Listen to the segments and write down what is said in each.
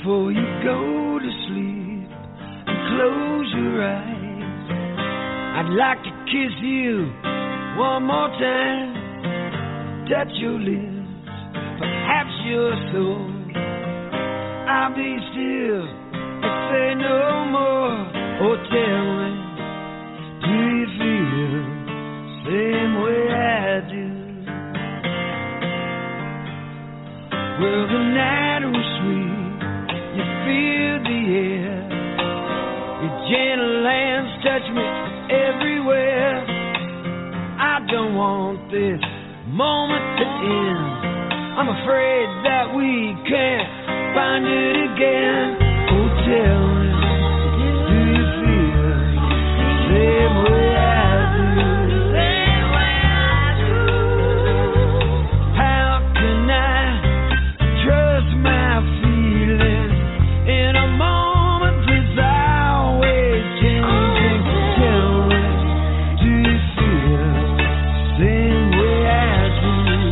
before you go to sleep and close your eyes. I'd like to kiss you one more time, touch your lips, perhaps your soul. I'll be still and say no more. Oh, tell me, do you feel the same way I do? Well, the night was sweet, you feel the air, your gentle hands touch me everywhere. I don't want this moment to end. I'm afraid that we can't find it again. Oh, tell me, do you feel the same way I do? How can I trust my feelings in a moment that's always changing? Tell me, do you feel the same way I do?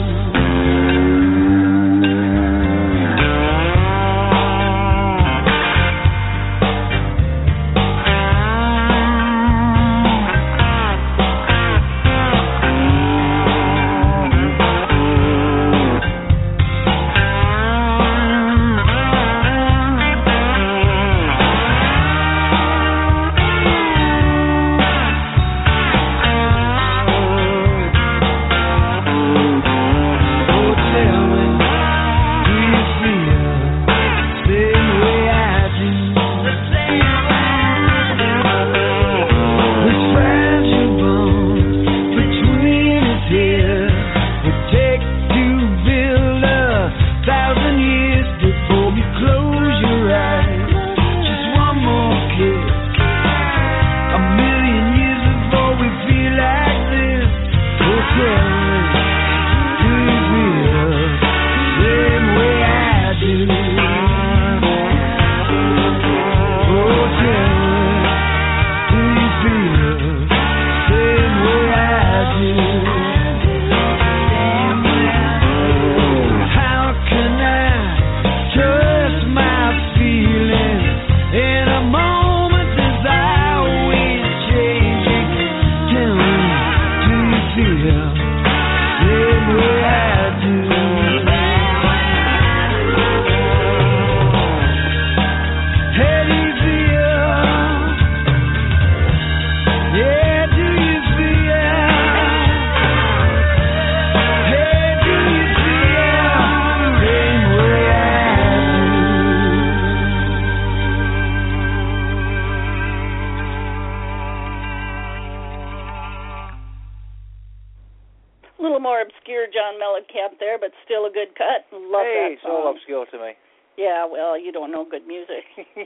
Yeah, well, you don't know good music.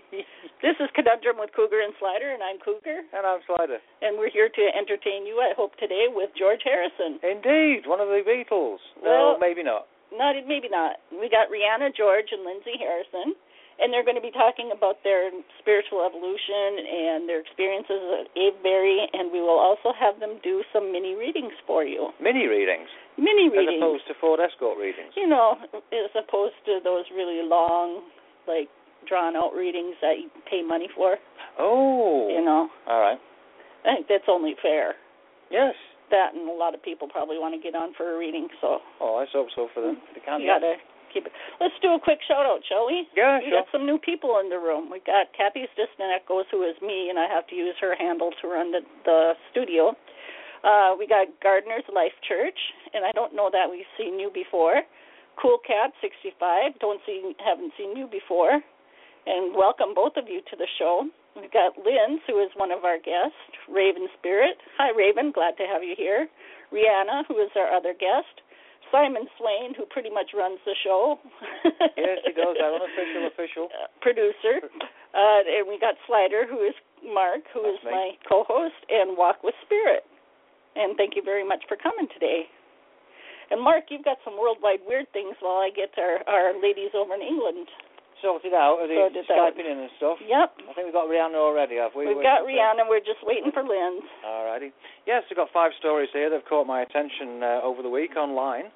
This is Conundrum with Cougar and Slider, and I'm Cougar. And I'm Slider. And we're here to entertain you, I hope, today with George Harrison. Indeed, one of the Beatles. Well, no, maybe not. Maybe not. We got Rihanna, George, and Lindsay Harrison, and they're going to be talking about their spiritual evolution and their experiences at Avebury, and we will also have them do some mini readings for you. Mini readings? Mini readings. As opposed to Ford Escort readings? You know, as opposed to those really long, like, drawn-out readings that you pay money for. Oh. You know. All right. I think that's only fair. Yes. That, and a lot of people probably want to get on for a reading, so. Oh, I hope so for them. They can't. You got to keep it. Let's do a quick shout-out, shall we? Yeah, we sure. got some new people in the room. We got Kathy's Distant Echoes, who is me, and I have to use her handle to run the studio. We got Gardener's Life Church, and I don't know that we've seen you before. Cool Cat 65, haven't seen you before, and welcome both of you to the show. We've got Linz, who is one of our guests, Raven Spirit. Hi, Raven, glad to have you here. Rihanna, who is our other guest. Simon Swain, who pretty much runs the show. Yes, he does. I'm an official. Producer. And we got Slider, who is Mark, who is my co-host, and Walk with Spirit. And thank you very much for coming today. And, Mark, you've got some worldwide weird things while I get our ladies over in England sorted out. Skyping in and stuff. Yep. I think we've got Rihanna already, have we? We've got Rihanna. We're just waiting for Linz. All righty. Yes, we've got 5 stories here that have caught my attention over the week online.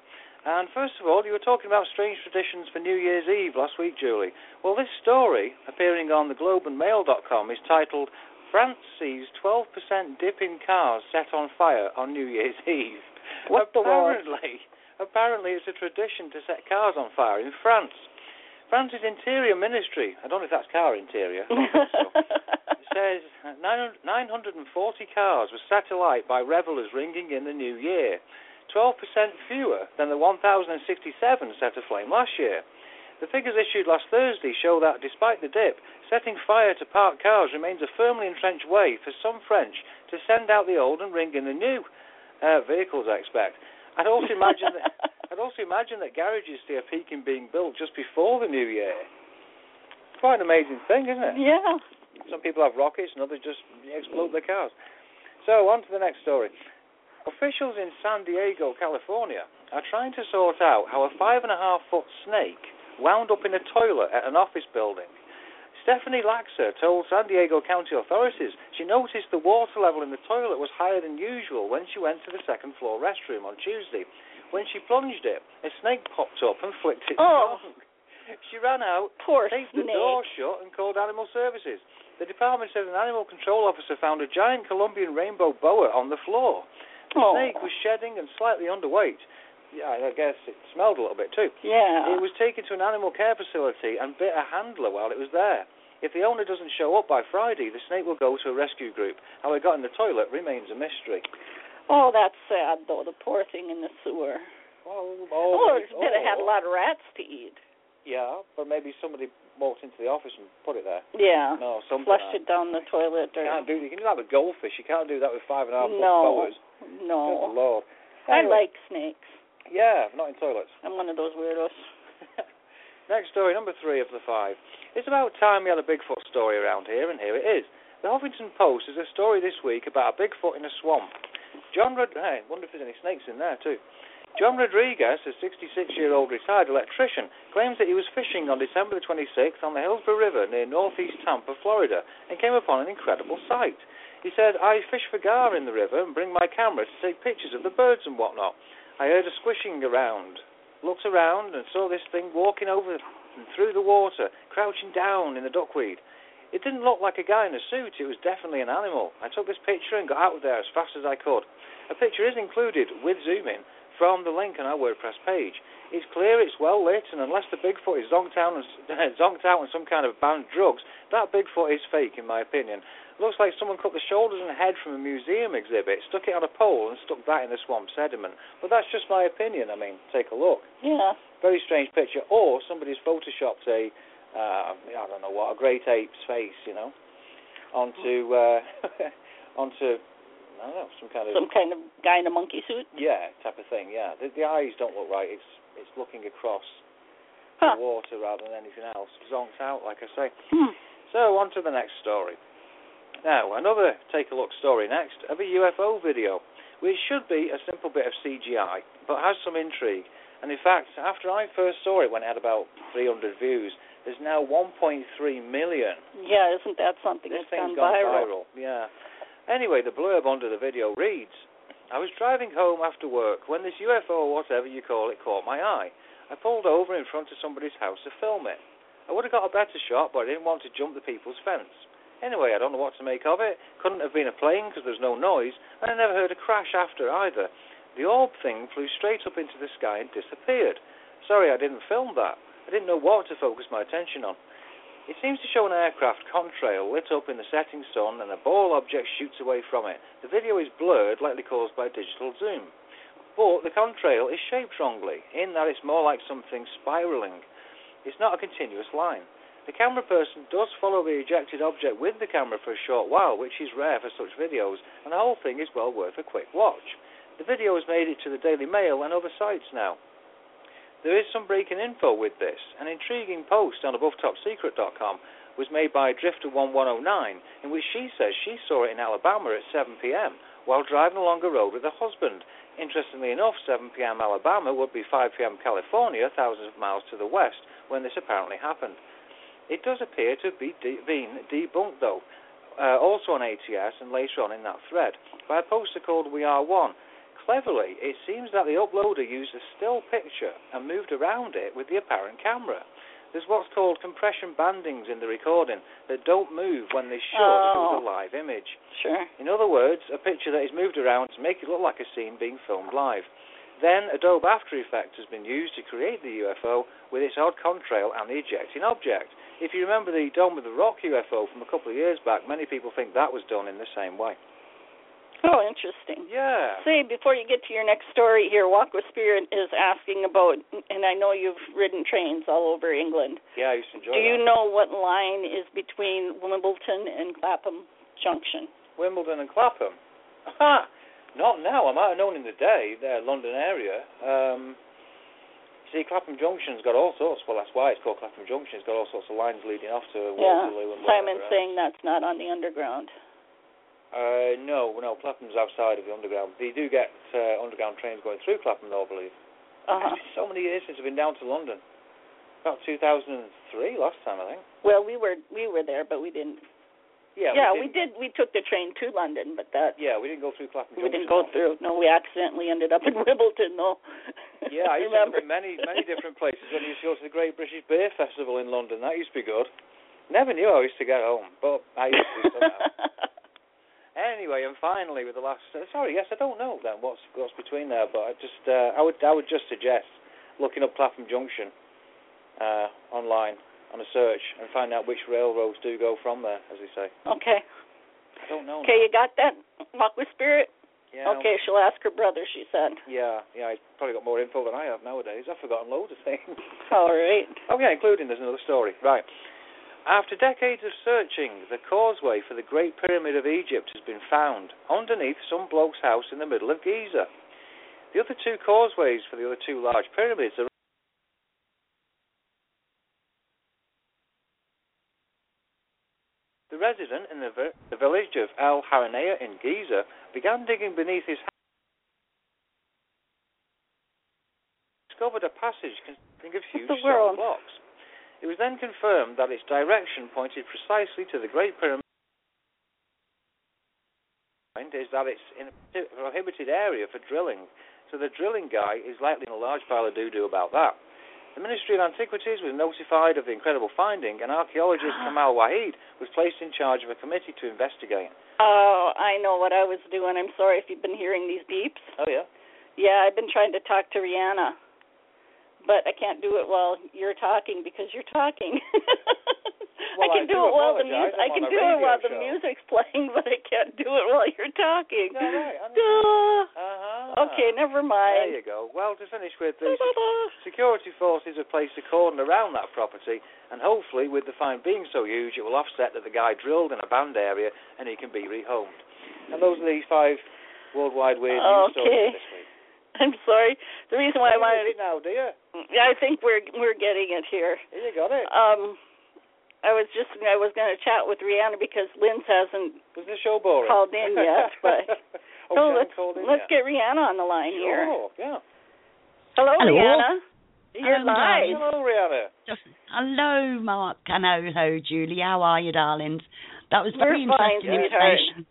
And first of all, you were talking about strange traditions for New Year's Eve last week, Julie. Well, this story, appearing on theglobeandmail.com, is titled, France sees 12% dip in cars set on fire on New Year's Eve. What the world? Apparently it's a tradition to set cars on fire in France. France's Interior Ministry, I don't know if that's car interior, it says 940 cars were set alight by revellers ringing in the new year. 12% fewer than the 1,067 set aflame last year. The figures issued last Thursday show that, despite the dip, setting fire to parked cars remains a firmly entrenched way for some French to send out the old and ring in the new vehicles, I expect. I'd also imagine that garages see a peak in being built just before the new year. Quite an amazing thing, isn't it? Yeah. Some people have rockets and others just explode their cars. So, on to the next story. Officials in San Diego, California, are trying to sort out how a 5.5-foot snake wound up in a toilet at an office building. Stephanie Laxer told San Diego County authorities she noticed the water level in the toilet was higher than usual when she went to the second-floor restroom on Tuesday. When she plunged it, a snake popped up and flicked its tongue. She ran out, taped the door shut, and called Animal Services. The department said an animal control officer found a giant Colombian rainbow boa on the floor. The snake was shedding and slightly underweight. Yeah, I guess it smelled a little bit too. Yeah. It was taken to an animal care facility and bit a handler while it was there. If the owner doesn't show up by Friday, the snake will go to a rescue group. How it got in the toilet remains a mystery. Oh, that's sad, though, the poor thing in the sewer. It had a lot of rats to eat. Yeah, but maybe somebody walked into the office and put it there. Yeah. No, flushed it down the toilet. You can do that with goldfish. You can't do that with 5.5-foot boas. No. Good Lord. Anyway. I like snakes. Yeah, not in toilets. I'm one of those weirdos. Next story, number 3 of the 5. It's about time we had a Bigfoot story around here, and here it is. The Huffington Post has a story this week about a Bigfoot in a swamp. I wonder if there's any snakes in there too. John Rodriguez, a 66-year-old retired electrician, claims that he was fishing on December the 26th on the Hillsborough River near northeast Tampa, Florida, and came upon an incredible sight. He said, I fish for gar in the river and bring my camera to take pictures of the birds and whatnot. I heard a squishing around, looked around and saw this thing walking over and through the water, crouching down in the duckweed. It didn't look like a guy in a suit, it was definitely an animal. I took this picture and got out of there as fast as I could. A picture is included, with zoom in, from the link on our WordPress page. It's clear, it's well lit, and unless the Bigfoot is zonked out on some kind of banned drugs, that Bigfoot is fake, in my opinion. It looks like someone cut the shoulders and head from a museum exhibit, stuck it on a pole, and stuck that in the swamp sediment. But that's just my opinion. I mean, take a look. Yeah. Very strange picture. Or somebody's photoshopped a great ape's face, onto I don't know, some kind of guy in a monkey suit. Yeah, type of thing. Yeah, the eyes don't look right. It's looking across the water rather than anything else. Zonked out, like I say. So on to the next story. Now, another take-a-look story next of a UFO video, which should be a simple bit of CGI, but has some intrigue. And in fact, after I first saw it when it had about 300 views, there's now 1.3 million. Yeah, isn't that something? This it's thing's gone viral. Yeah. Anyway, the blurb under the video reads, I was driving home after work when this UFO, or whatever you call it, caught my eye. I pulled over in front of somebody's house to film it. I would have got a better shot, but I didn't want to jump the people's fence. Anyway, I don't know what to make of it. Couldn't have been a plane because there's no noise, and I never heard a crash after either. The orb thing flew straight up into the sky and disappeared. Sorry, I didn't film that. I didn't know what to focus my attention on. It seems to show an aircraft contrail lit up in the setting sun and a ball object shoots away from it. The video is blurred, likely caused by digital zoom. But the contrail is shaped wrongly, in that it's more like something spiraling. It's not a continuous line. The camera person does follow the ejected object with the camera for a short while, which is rare for such videos, and the whole thing is well worth a quick watch. The video has made it to the Daily Mail and other sites now. There is some breaking info with this. An intriguing post on AboveTopSecret.com was made by Drifter1109, in which she says she saw it in Alabama at 7 p.m. while driving along a road with her husband. Interestingly enough, 7 p.m. Alabama would be 5 p.m. California, thousands of miles to the west, when this apparently happened. It does appear to have been debunked, though, also on ATS and later on in that thread, by a poster called We Are One, cleverly, it seems that the uploader used a still picture and moved around it with the apparent camera. There's what's called compression bandings in the recording that don't move when they should if it was a live image. Sure. In other words, a picture that is moved around to make it look like a scene being filmed live. Then Adobe After Effects has been used to create the UFO with its odd contrail and the ejecting object. If you remember the Dome of the Rock UFO from a couple of years back, many people think that was done in the same way. Oh, interesting. Yeah. Say, before you get to your next story here, Walk with Spirit is asking about, and I know you've ridden trains all over England. Yeah, I used to enjoy Do that. you know what line is between Wimbledon and Clapham Junction? Wimbledon and Clapham? Aha! Not now. I might have known in the day, the London area. See, Clapham Junction's got all sorts, well, that's why it's called Clapham Junction. It's got all sorts of lines leading off to Waterloo and Simon's saying that's not on the underground. No, Clapham's outside of the underground. They do get underground trains going through Clapham, though, I believe. It's so many years since I've been down to London. About 2003 last time, I think. Well, we were there, but we didn't. Yeah, we did. We took the train to London, but that. Yeah, we didn't go through Clapham Junction. We didn't go through. No, we accidentally ended up in Wimbledon, though. Yeah, I used to go to many different places. When I used to go to the Great British Beer Festival in London, that used to be good. Never knew I used to get home, but I used to somehow. Anyway, and finally, with the last. I don't know then what's between there, but I would just suggest looking up Clapham Junction online on a search and find out which railroads do go from there, as they say. Okay. I don't know. Okay, you got that? Walk with Spirit? Yeah. Okay, she'll ask her brother, she said. Yeah, he's probably got more info than I have nowadays. I've forgotten loads of things. All right. Oh, yeah, including there's another story. Right. After decades of searching, the causeway for the Great Pyramid of Egypt has been found underneath some bloke's house in the middle of Giza. The other two causeways for the other two large pyramids are the resident in the village of Al Haranea in Giza began digging beneath his house, discovered a passage consisting of huge stone blocks. It was then confirmed that its direction pointed precisely to the Great Pyramid. Is that it's in a prohibited area for drilling, so the drilling guy is likely in a large pile of doo-doo about that. The Ministry of Antiquities was notified of the incredible finding, and archaeologist Kamal Wahid was placed in charge of a committee to investigate. Oh, I know what I was doing. I'm sorry if you've been hearing these beeps. Oh, yeah? Yeah, I've been trying to talk to Rihanna, but I can't do it while you're talking because you're talking. Well, I can do it while the music's playing, but I can't do it while you're talking. No, right. Okay, never mind. There you go. Well, to finish with, the security forces have placed a cordon around that property, and hopefully, with the find being so huge, it will offset that the guy drilled in a banned area and he can be rehomed. And those are the 5 worldwide weird news stories this week. I'm sorry. The reason why I wanted it now, do you? Yeah, I think we're getting it here. You got it. I was going to chat with Rihanna because Linz hasn't Was the show boring? called in yet, but let's get Rihanna on the line here. Sure, yeah. Hello, Rihanna. You're live. Hello, Rihanna. Hello, Mark. Hello, Julie. How are you, darlings? That was very interesting information.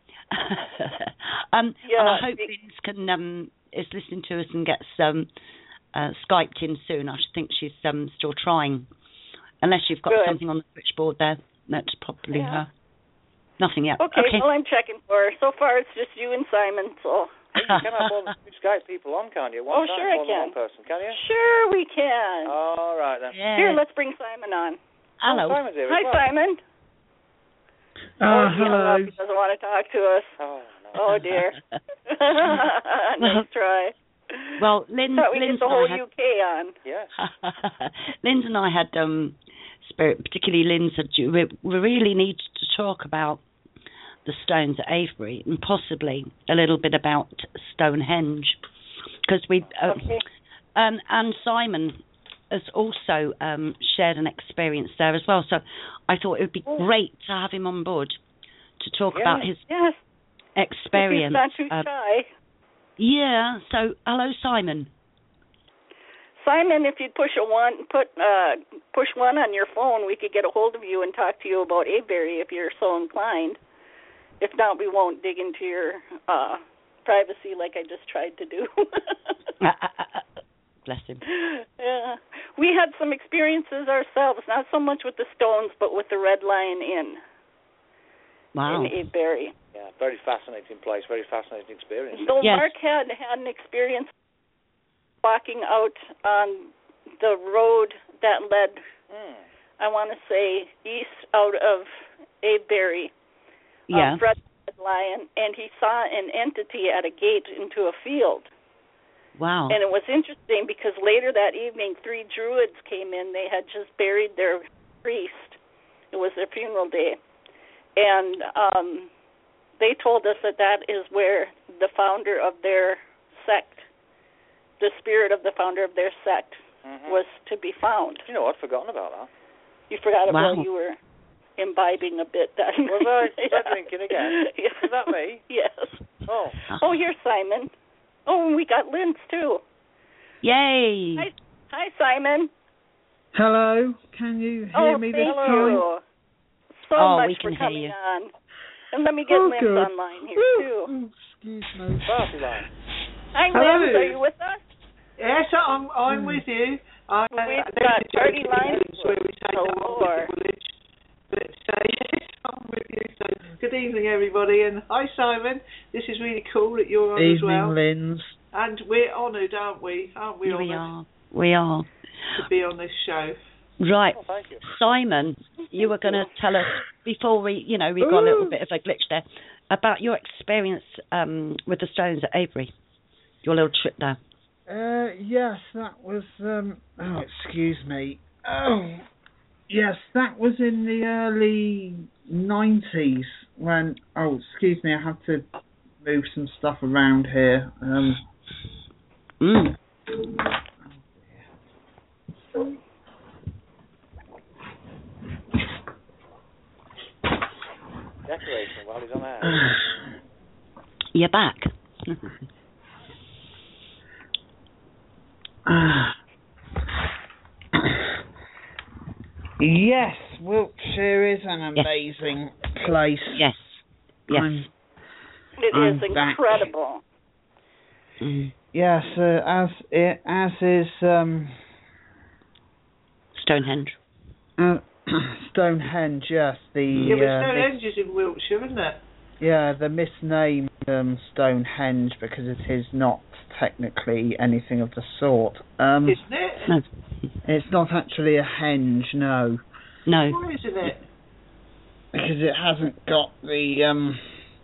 And I hope Linz is listening to us and gets Skyped in soon. I think she's still trying. Unless you've got something on the switchboard there. That's probably her. Nothing yet. Okay, well, I'm checking for her. So far, it's just you and Simon, so... You can have all the Skype people on, can't you? Sure I can. One person, can you? Sure we can. All right, then. Yeah. Here, let's bring Simon on. Hello. Simon's here Hi, Simon. Hello. He doesn't want to talk to us. Oh dear. Nice try. Well, Linz get the whole UK on. Yes. Linz and I had spirit, particularly Linz. We really need to talk about the stones at Avebury and possibly a little bit about Stonehenge, because and Simon has also shared an experience there as well. So I thought it would be great to have him on board to talk about his experience. He's not too shy. Yeah. So hello, Simon. Simon, if you'd push one on your phone, we could get a hold of you and talk to you about Avebury if you're so inclined. If not, we won't dig into your privacy like I just tried to do. Bless him. Yeah. We had some experiences ourselves, not so much with the Stones, but with the Red Lion Inn. Wow. In Avebury. Yeah, very fascinating place, very fascinating experience. So Yes. Mark had an experience walking out on the road that led, I want to say, east out of Avebury, Yeah. Fred Lion, and he saw an entity at a gate into a field. Wow. And it was interesting because later that evening, 3 Druids came in. They had just buried their priest. It was their funeral day. And they told us that is where the founder of their sect, the spirit of the founder of their sect, was to be found. You know, I'd forgotten about that. You forgot Wow. about you were imbibing a bit then. Was I? Was I drinking again? Yeah. Is that me? Yes. Oh. Oh, here's Simon. Oh, and we got Linz too. Yay. Hi, Simon. Hello, can you hear me this thank time? you so much we can for hear coming you. on. And let me get Linz good. online here too. Oh, excuse me. Party line. Hi, Hello. Linz. Are you with us? Yes, I'm with you. We've got party lines where we take galore. up the village. But yes, I'm with you. So good evening, everybody, and hi, Simon. This is really cool that you're on as well. Evening, Linz. And we're honoured, aren't we? Aren't we? We honoured are. We are. to be on this show. Right. Oh, thank you. Simon, you were going to tell us before we got a little bit of a glitch there, about your experience with the Stones at Avebury, your little trip there. Yes, that was. Excuse me. Oh, yes, that was in the early 90s when. Oh, excuse me, I have to move some stuff around here. Decoration while he's on air. You're back. Yes, Wiltshire is an amazing place. Yes. Yes. It is I'm incredible. Yes, as is Stonehenge. Stonehenge. Yes, Yeah, but Stonehenge is in Wiltshire, isn't it? Yeah, the misnamed Stonehenge because it is not technically anything of the sort. Isn't it? No. It's not actually a henge, no. No. Why isn't it? Because it hasn't got the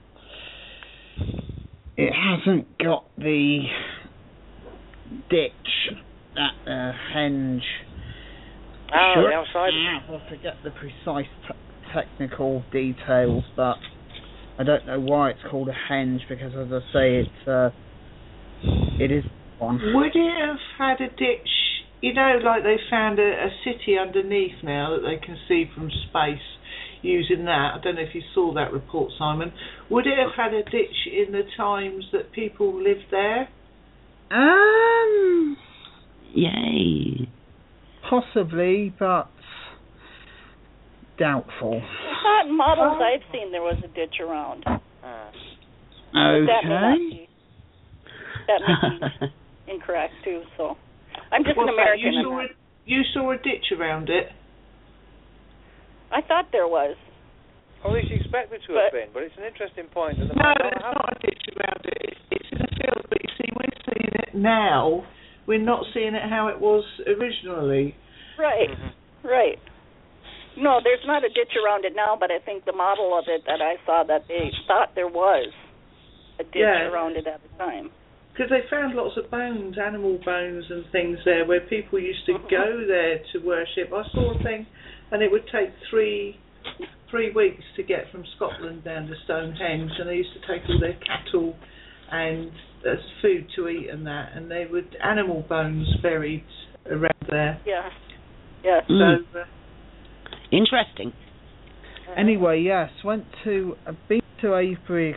ditch that henge. The outside. I forget the precise technical details, but I don't know why it's called a henge because, as I say, it is one. Would it have had a ditch? You know, like they found a city underneath now that they can see from space using that. I don't know if you saw that report, Simon. Would it have had a ditch in the times that people lived there? Yay. Possibly, but doubtful. I thought in models I've seen there was a ditch around. Okay. That may be incorrect too, so I'm just an What's that? American. You saw a ditch around it? I thought there was. Or at least you expect it to have been, but it's an interesting point. That No, there's not a ditch around it. It's in a field, but you see, we're seeing it now. We're not seeing it how it was originally. Right, right. No, there's not a ditch around it now, but I think the model of it that I saw, that they thought there was a ditch around it at the time. Because they found lots of bones, animal bones and things there, where people used to go there to worship. I saw a thing, and it would take three weeks to get from Scotland down to Stonehenge, and they used to take all their cattle and food to eat and that, and they would animal bones buried around there. Yeah. Yes. So interesting. Anyway, yes, went to Avebury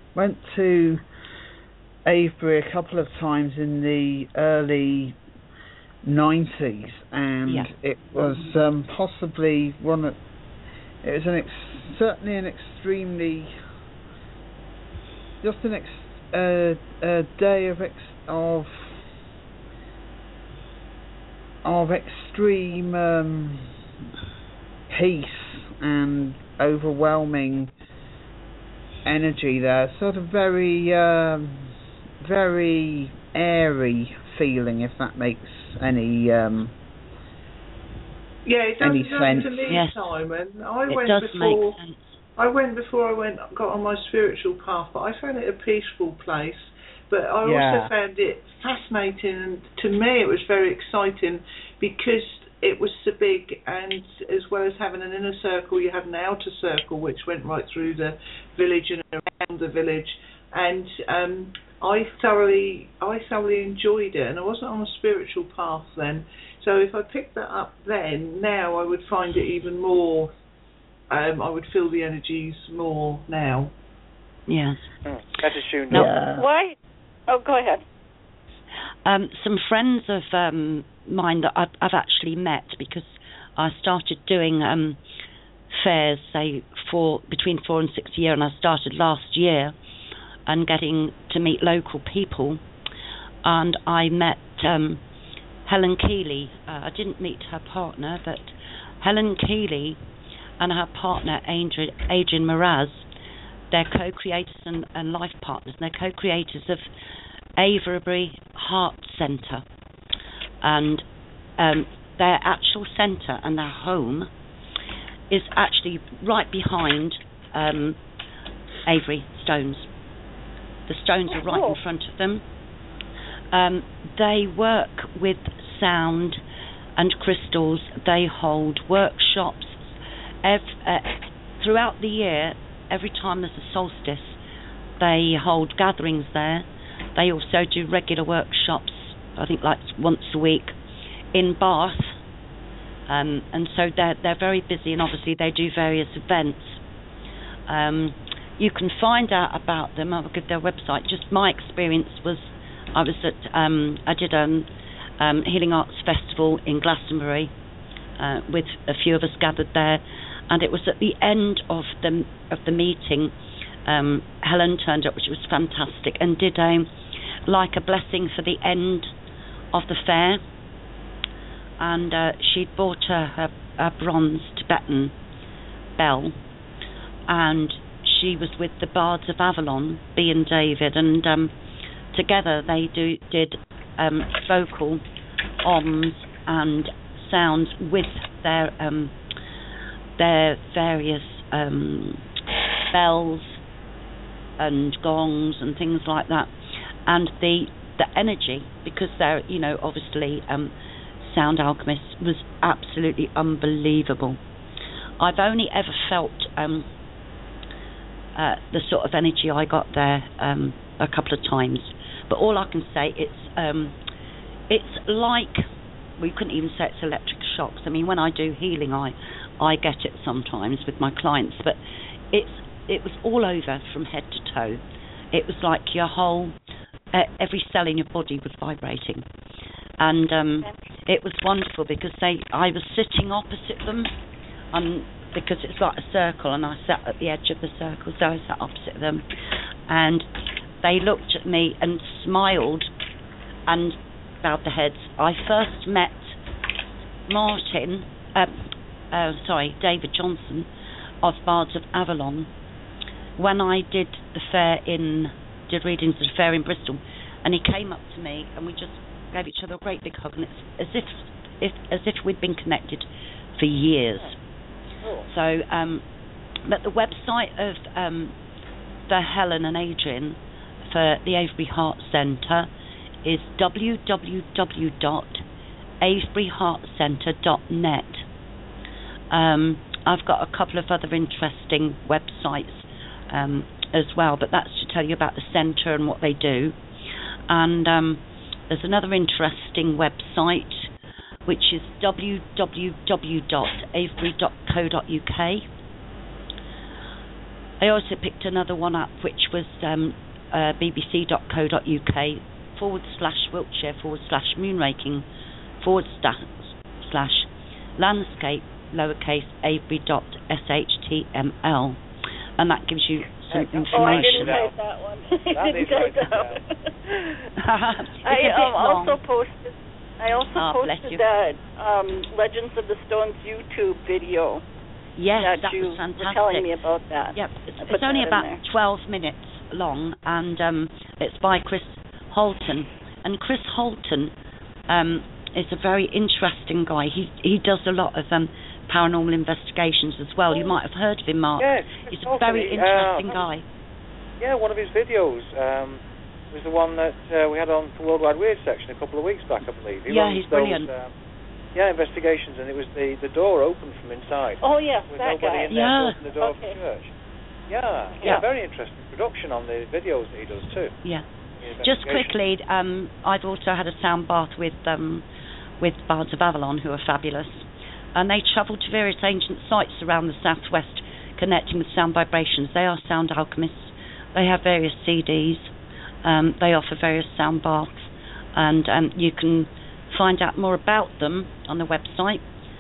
a couple of times in the early 90s, and it was possibly one of. It was certainly an extremely, just an a day of extreme peace and overwhelming energy there. Sort of very very airy feeling, if that makes any it does any sense. to me, Yes. Simon. I went before I got on my spiritual path, but I found it a peaceful place. But I also found it fascinating, and to me it was very exciting because it was so big, and as well as having an inner circle, you had an outer circle which went right through the village and around the village, and I thoroughly enjoyed it, and I wasn't on a spiritual path then. So if I picked that up then, now I would find it even more, I would feel the energies more now. Yes. That's assumed. Why? Oh, go ahead. Some friends of mine that I've actually met, because I started doing fairs, say, between 4 and 6 a year, and I started last year, and getting to meet local people. And I met Helen Keeley. I didn't meet her partner, but Helen Keeley and her partner Adrian Miraz, they're co-creators and life partners, and they're co-creators of Avebury Heart Centre. And their actual centre and their home is actually right behind Avebury Stones. The stones are right in front of them. They work with sound and crystals. They hold workshops throughout the year. Every time there's a solstice, they hold gatherings there. They also do regular workshops, I think like once a week, in Bath. And so they're very busy, and obviously they do various events. You can find out about them. I'll give their website. Just my experience was, I did Healing Arts Festival in Glastonbury with a few of us gathered there, and it was at the end of the meeting. Helen turned up, which was fantastic, and did a blessing for the end of the fair, and she'd bought her bronze Tibetan bell, and she was with the Bards of Avalon, B and David, and together they did vocal oms and sounds with their various bells and gongs and things like that, and the energy, because they're obviously sound alchemists, was absolutely unbelievable. I've only ever felt the sort of energy I got there a couple of times, but all I can say, it's like, we couldn't even say it's electric shocks. I mean, when I do healing, I get it sometimes with my clients, but it was all over from head to toe. It was like your whole, every cell in your body was vibrating, and it was wonderful because I was sitting opposite them, because it's like a circle, and I sat at the edge of the circle, so I sat opposite them, and they looked at me and smiled and bowed their heads. I first met David Johnson of Bards of Avalon when I did readings at the fair in Bristol, and he came up to me and we just gave each other a great big hug, and it's as if we'd been connected for years. So, but the website of the Helen and Adrian for the Avebury Heart Centre is www.aveburyheartcentre.net. I've got a couple of other interesting websites as well, but that's to tell you about the centre and what they do. And there's another interesting website, which is www.avebury.co.uk. I also picked another one up, which was bbc.co.uk/wiltshire/moonraking/landscape _Avebury.shtml, and that gives you important Yeah. Oh, I information. didn't type that one. That I needs didn't type writing that one. It's a bit long. I also bless you. posted that Legends of the Stones YouTube video. Yes, that you was fantastic. were telling me about that. Yep, I put it's only that in about there. 12 minutes long, and it's by Chris Holton. And Chris Holton is a very interesting guy. He does a lot of paranormal investigations as well. You might have heard of him, Mark. Yes, He's a very interesting guy. Yeah, one of his videos was the one that we had on for Worldwide Weird section a couple of weeks back, I believe. He's brilliant. Investigations, and it was the door opened from inside. Oh, yes, with that nobody guy. in there to open the door of the Okay. church. Yeah, very interesting production on the videos that he does too. Yeah. Just quickly, I've also had a sound bath with Bards of Avalon, who are fabulous, and they travel to various ancient sites around the southwest, connecting with sound vibrations. They are sound alchemists. They have various CDs. They offer various sound baths, and you can find out more about them on the website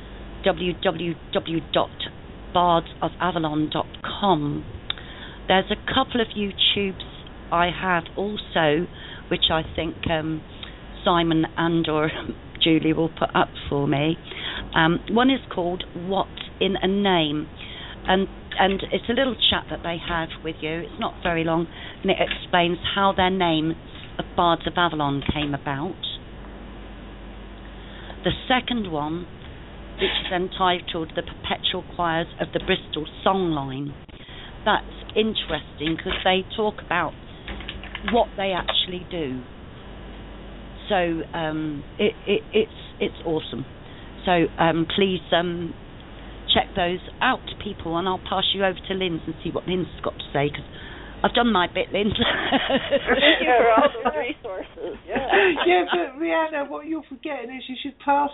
www.bardsofavalon.com. There's a couple of YouTubes I have also, which I think Simon and or Julie will put up for me. One is called What in a Name, and it's a little chat that they have with you. It's not very long, and it explains how their name of Bards of Avalon came about. The second one, which is entitled The Perpetual Choirs of the Bristol Songline, that's interesting because they talk about what they actually do. So it's awesome. So please check those out, people, and I'll pass you over to Linz and see what Linz has got to say, because I've done my bit, Linz. Thank you for all those resources. Yeah, but Rhianna, what you're forgetting is you should pass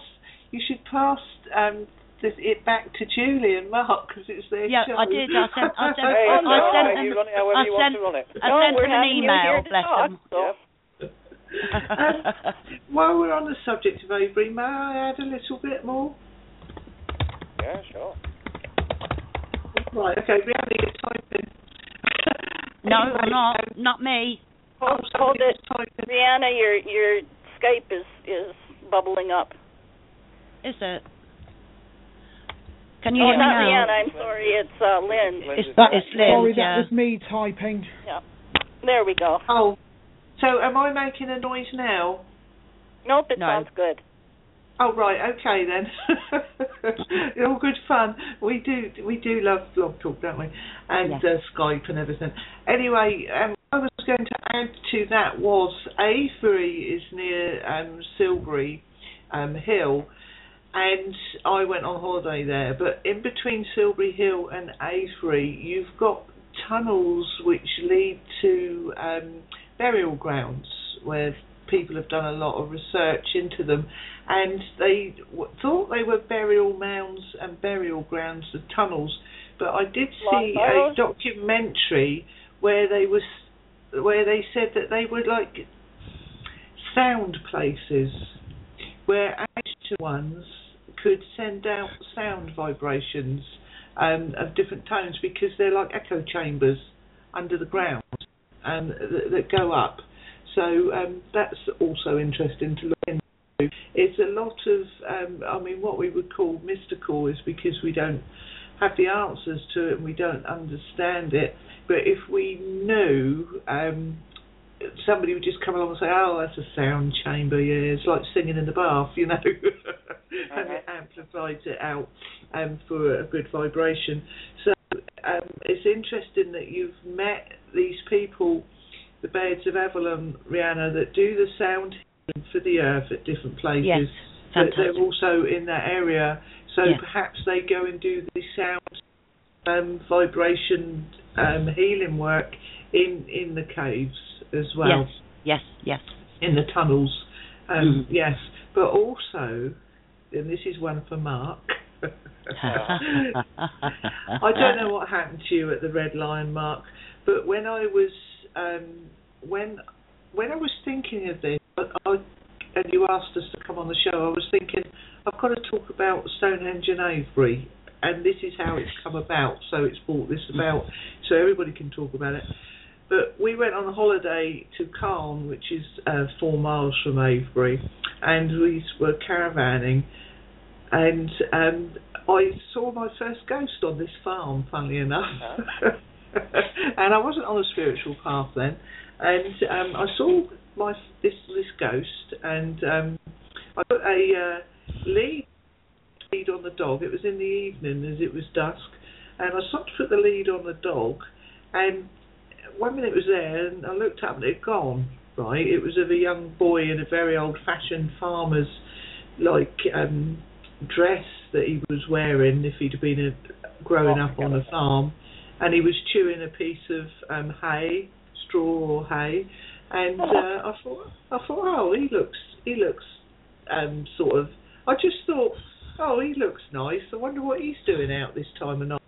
it back to Julie and Mark, because it's their show. I did. I sent you run it however you want to run it. I sent them an email, bless them. While we're on the subject of Avery, may I add a little bit more? Yeah, sure. Right, okay, Rhianna, you're typing. No, I'm not. Not me. Hold it. Rhianna, your Skype is bubbling up. Is it? Can you hear me not now? Rhianna, I'm sorry, it's Lynn. It's Lynn, sorry, yeah. that was me typing. Yeah. There we go. Oh, so am I making a noise now? Nope, it sounds good. Oh right, okay then. All good fun. We do love Blog Talk, don't we? And Skype and everything. Anyway, I was going to add to that was Avery is near Silbury Hill, and I went on holiday there. But in between Silbury Hill and Avery, you've got tunnels which lead to burial grounds where people have done a lot of research into them, and they thought they were burial mounds and burial grounds, the tunnels. But I did see a documentary where they said that they were like sound places where ancient ones could send out sound vibrations of different tones, because they're like echo chambers under the ground that go up. So that's also interesting to look into. It's a lot of, what we would call mystical is because we don't have the answers to it and we don't understand it. But if we knew, somebody would just come along and say, oh, that's a sound chamber, yeah, it's like singing in the bath, you know, and it amplifies it out for a good vibration. So it's interesting that you've met these people, the Bards of Avalon, Rhianna, that do the sound healing for the earth at different places. Yes, but they're also in that area, so perhaps they go and do the sound vibration healing work in the caves as well. Yes. In the tunnels, yes. But also, and this is one for Mark. I don't know what happened to you at the Red Lion, Mark, but when I was when I was thinking of this, and you asked us to come on the show, I was thinking I've got to talk about Stonehenge and Avery and this is how it's come about. So it's brought this about, so everybody can talk about it. But we went on a holiday to Calne, which is 4 miles from Avebury, and we were caravanning, and I saw my first ghost on this farm, funnily enough. And I wasn't on a spiritual path then, and I saw this ghost, and I put a lead on the dog. It was in the evening as it was dusk, and I stopped to put the lead on the dog, and 1 minute it was there, and I looked up and it had gone. Right, it was of a young boy in a very old-fashioned farmer's dress that he was wearing if he'd been growing up on a farm, and he was chewing a piece of hay, straw or hay, and I thought, oh, he looks sort of. I just thought, oh, he looks nice. I wonder what he's doing out this time of night.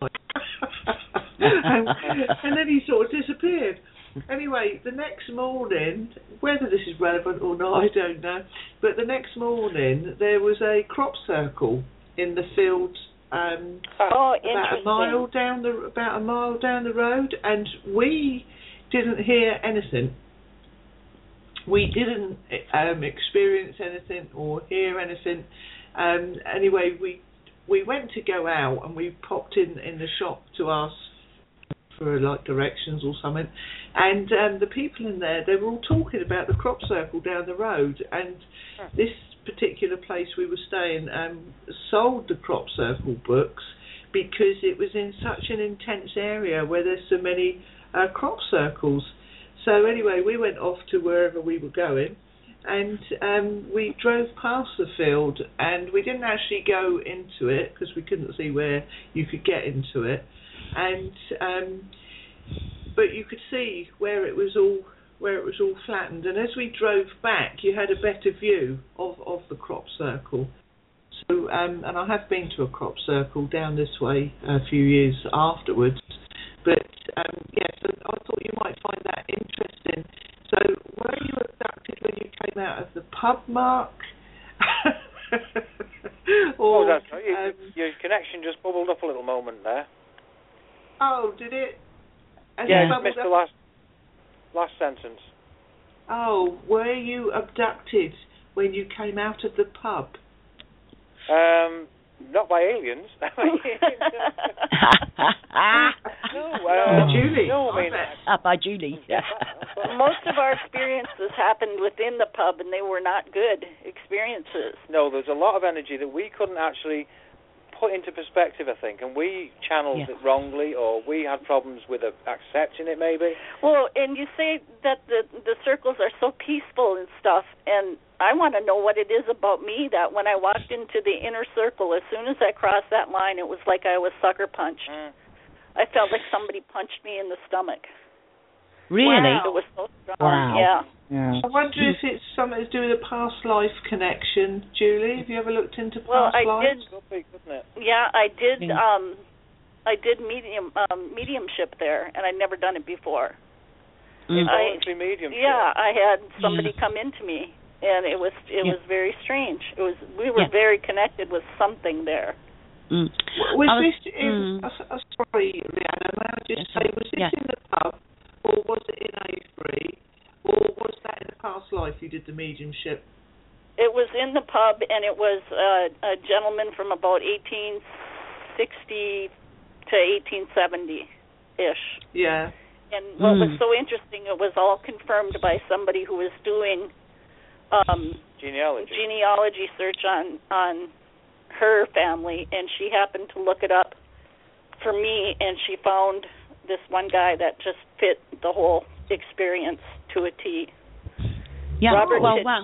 and then he sort of disappeared. Anyway, the next morning, whether this is relevant or not, I don't know, but the next morning there was a crop circle in the field about a mile down the road, and we didn't hear anything. We didn't experience anything or hear anything. Anyway, we went to go out, and we popped in the shop to ask for directions or something, and the people in there, they were all talking about the crop circle down the road, and this particular place we were staying sold the crop circle books because it was in such an intense area where there's so many crop circles. So anyway, we went off to wherever we were going, and we drove past the field, and we didn't actually go into it because we couldn't see where you could get into it, and but you could see where it was all flattened, and as we drove back, you had a better view of the crop circle. So and I have been to a crop circle down this way a few years afterwards, but so I thought you might find that interesting. So were you abducted when you came out of the pub, Mark? Or, that's right. Your connection just bubbled up a little moment there. Oh, did it? Yeah, I missed the last sentence. Oh, were you abducted when you came out of the pub? Not by aliens. Julie. No, I mean, by Julie. Most of our experiences happened within the pub, and they were not good experiences. No, there's a lot of energy that we couldn't actually put into perspective, I think, and we channeled it wrongly, or we had problems with accepting it, maybe. Well, and you say that the circles are so peaceful and stuff, and I want to know what it is about me that when I walked into the inner circle, as soon as I crossed that line, it was like I was sucker punched. I felt like somebody punched me in the stomach. Really? Wow. It was so strong. Wow. Yeah. I wonder if it's something to do with a past life connection, Julie. Have you ever looked into past lives? Yeah, I did. I did mediumship there, and I'd never done it before. Involuntary mediumship. Yeah, I had somebody come into me, and it was very strange. We were very connected with something there. Was this in? Sorry, Leanna. May I just say, was this in the pub, or was it in Avebury? Or was that in a past life you did the mediumship? It was in the pub, and it was a gentleman from about 1860 to 1870-ish. Yeah. And what was so interesting, it was all confirmed by somebody who was doing genealogy search on her family, and she happened to look it up for me, and she found this one guy that just fit the whole experience to a T. Yeah. Robert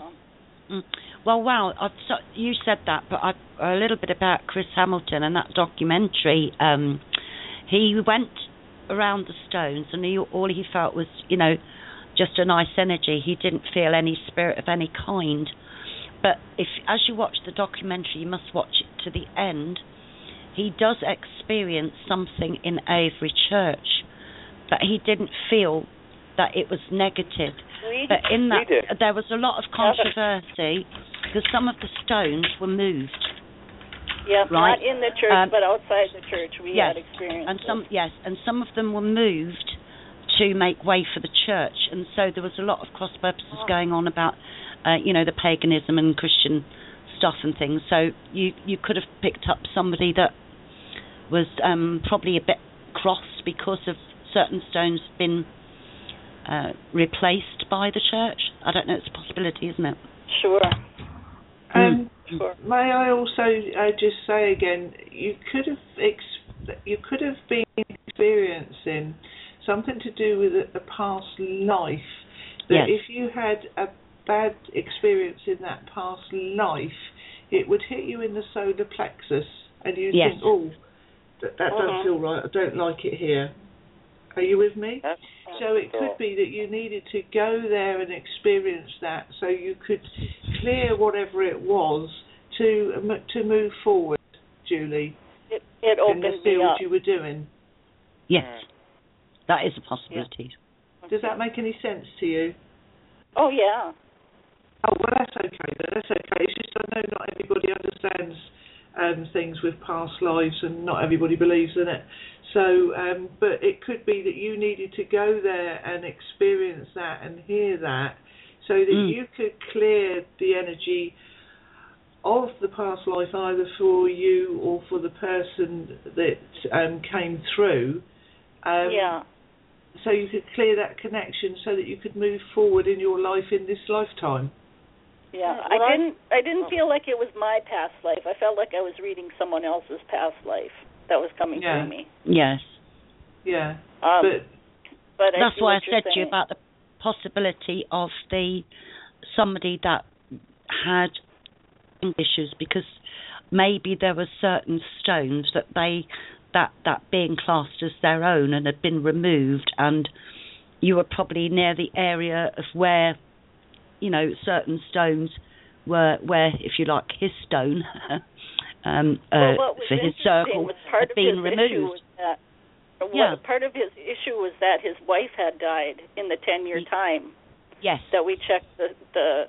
Wow. You said that, but a little bit about Chris Hamilton and that documentary. He went around the stones, and all he felt was, just a nice energy. He didn't feel any spirit of any kind. But as you watch the documentary, you must watch it to the end. He does experience something in Avebury Church, but he didn't feel that it was negative. But in that, there was a lot of controversy because some of the stones were moved. Yes, right? not in the church, but outside the church we yes, had experiences. And some of them were moved to make way for the church, and so there was a lot of cross purposes going on about, the paganism and Christian stuff and things. So you could have picked up somebody that was probably a bit cross because of certain stones been replaced by the church. I don't know. It's a possibility, isn't it? Sure. Sure. May I also just say again, you could have been experiencing something to do with a past life. That if you had a bad experience in that past life, it would hit you in the solar plexus, and you'd think, "Oh, that doesn't feel right. I don't like it here." Are you with me? So it could be that you needed to go there and experience that, so you could clear whatever it was to move forward, Julie. It opened in the field me up. you were doing. Yes, that is a possibility. Yeah. Does that make any sense to you? Oh yeah. Oh well, that's okay. That's okay. It's just I know not everybody understands things with past lives, and not everybody believes in it. So, but it could be that you needed to go there and experience that and hear that, so that you could clear the energy of the past life, either for you or for the person that came through. So you could clear that connection, so that you could move forward in your life in this lifetime. Yeah, I didn't feel like it was my past life. I felt like I was reading someone else's past life that was coming through me. Yes. Yeah. But that's why I said to you about the possibility of somebody that had issues, because maybe there were certain stones that that being classed as their own and had been removed, and you were probably near the area of where certain stones were, where, if you like, his stone for his circle had been removed. Part of his issue was that his wife had died in the 10-year time. Yes. That we checked the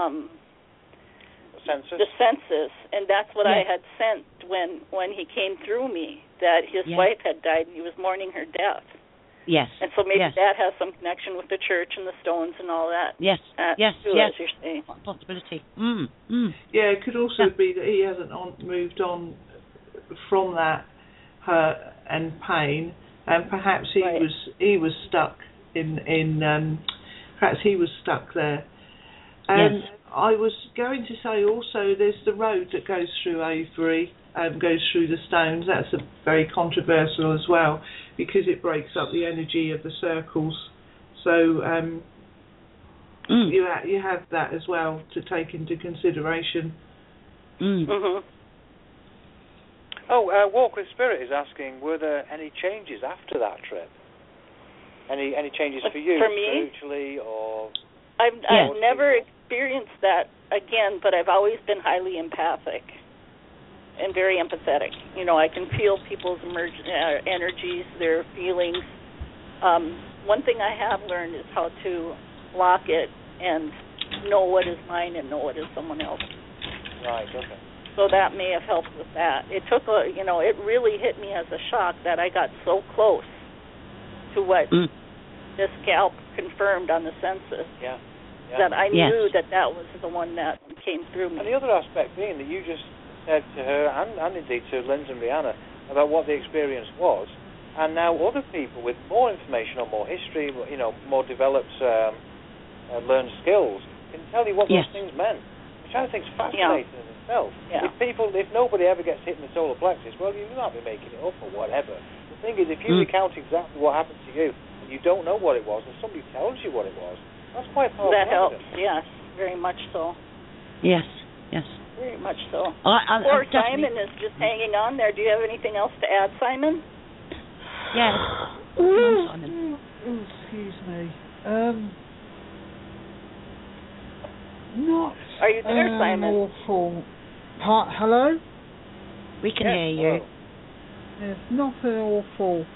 census, and that's what I had sensed when he came through me, that his wife had died and he was mourning her death. Yes. And so maybe that has some connection with the church and the stones and all that. Yes. Yes. As you're saying. Possibility. Yeah, it could also be that he hasn't moved on from that hurt and pain, and perhaps he was stuck perhaps he was stuck there. And I was going to say also, there's the road that goes through Avebury, goes through the stones. That's very controversial as well, because it breaks up the energy of the circles. So you have that as well to take into consideration. Oh, Walk with Spirit is asking, were there any changes after that trip? Any changes for you, for me? spiritually or? I've never experienced that again, but I've always been highly empathic and very empathetic. I can feel people's energies, their feelings. One thing I have learned is how to block it and know what is mine and know what is someone else's. Right, okay. So that may have helped with that. It took it really hit me as a shock that I got so close to what this gal confirmed on the census. Yeah. That I knew that was the one that came through me. And the other aspect being that you just said to her, and indeed to Linz and Brianna, about what the experience was, and now other people with more information or more history, more developed learned skills, can tell you what those things meant, which I think is fascinating in itself. Yeah. If nobody ever gets hit in the solar plexus, well, you might be making it up or whatever. The thing is, if you recount exactly what happened to you, and you don't know what it was, and somebody tells you what it was, that's quite powerful. That helps, yes, very much so. Yes. Very much so. Poor Simon is just hanging on there. Do you have anything else to add, Simon? Yes. Simon. Excuse me. Not. Are you there, Simon? Awful. Hello? We can hear you. Yes, not an awful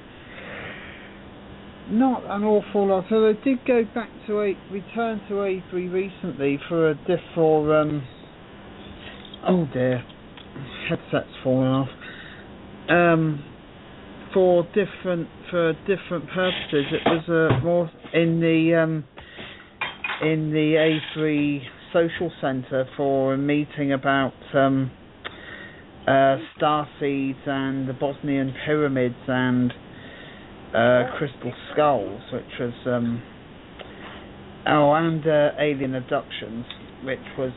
lot. So I did go back to return to Avebury recently for oh dear, headset's fallen off. For different purposes. It was more in the Avebury Social Centre for a meeting about starseeds and the Bosnian pyramids and crystal skulls, which was and alien abductions, which was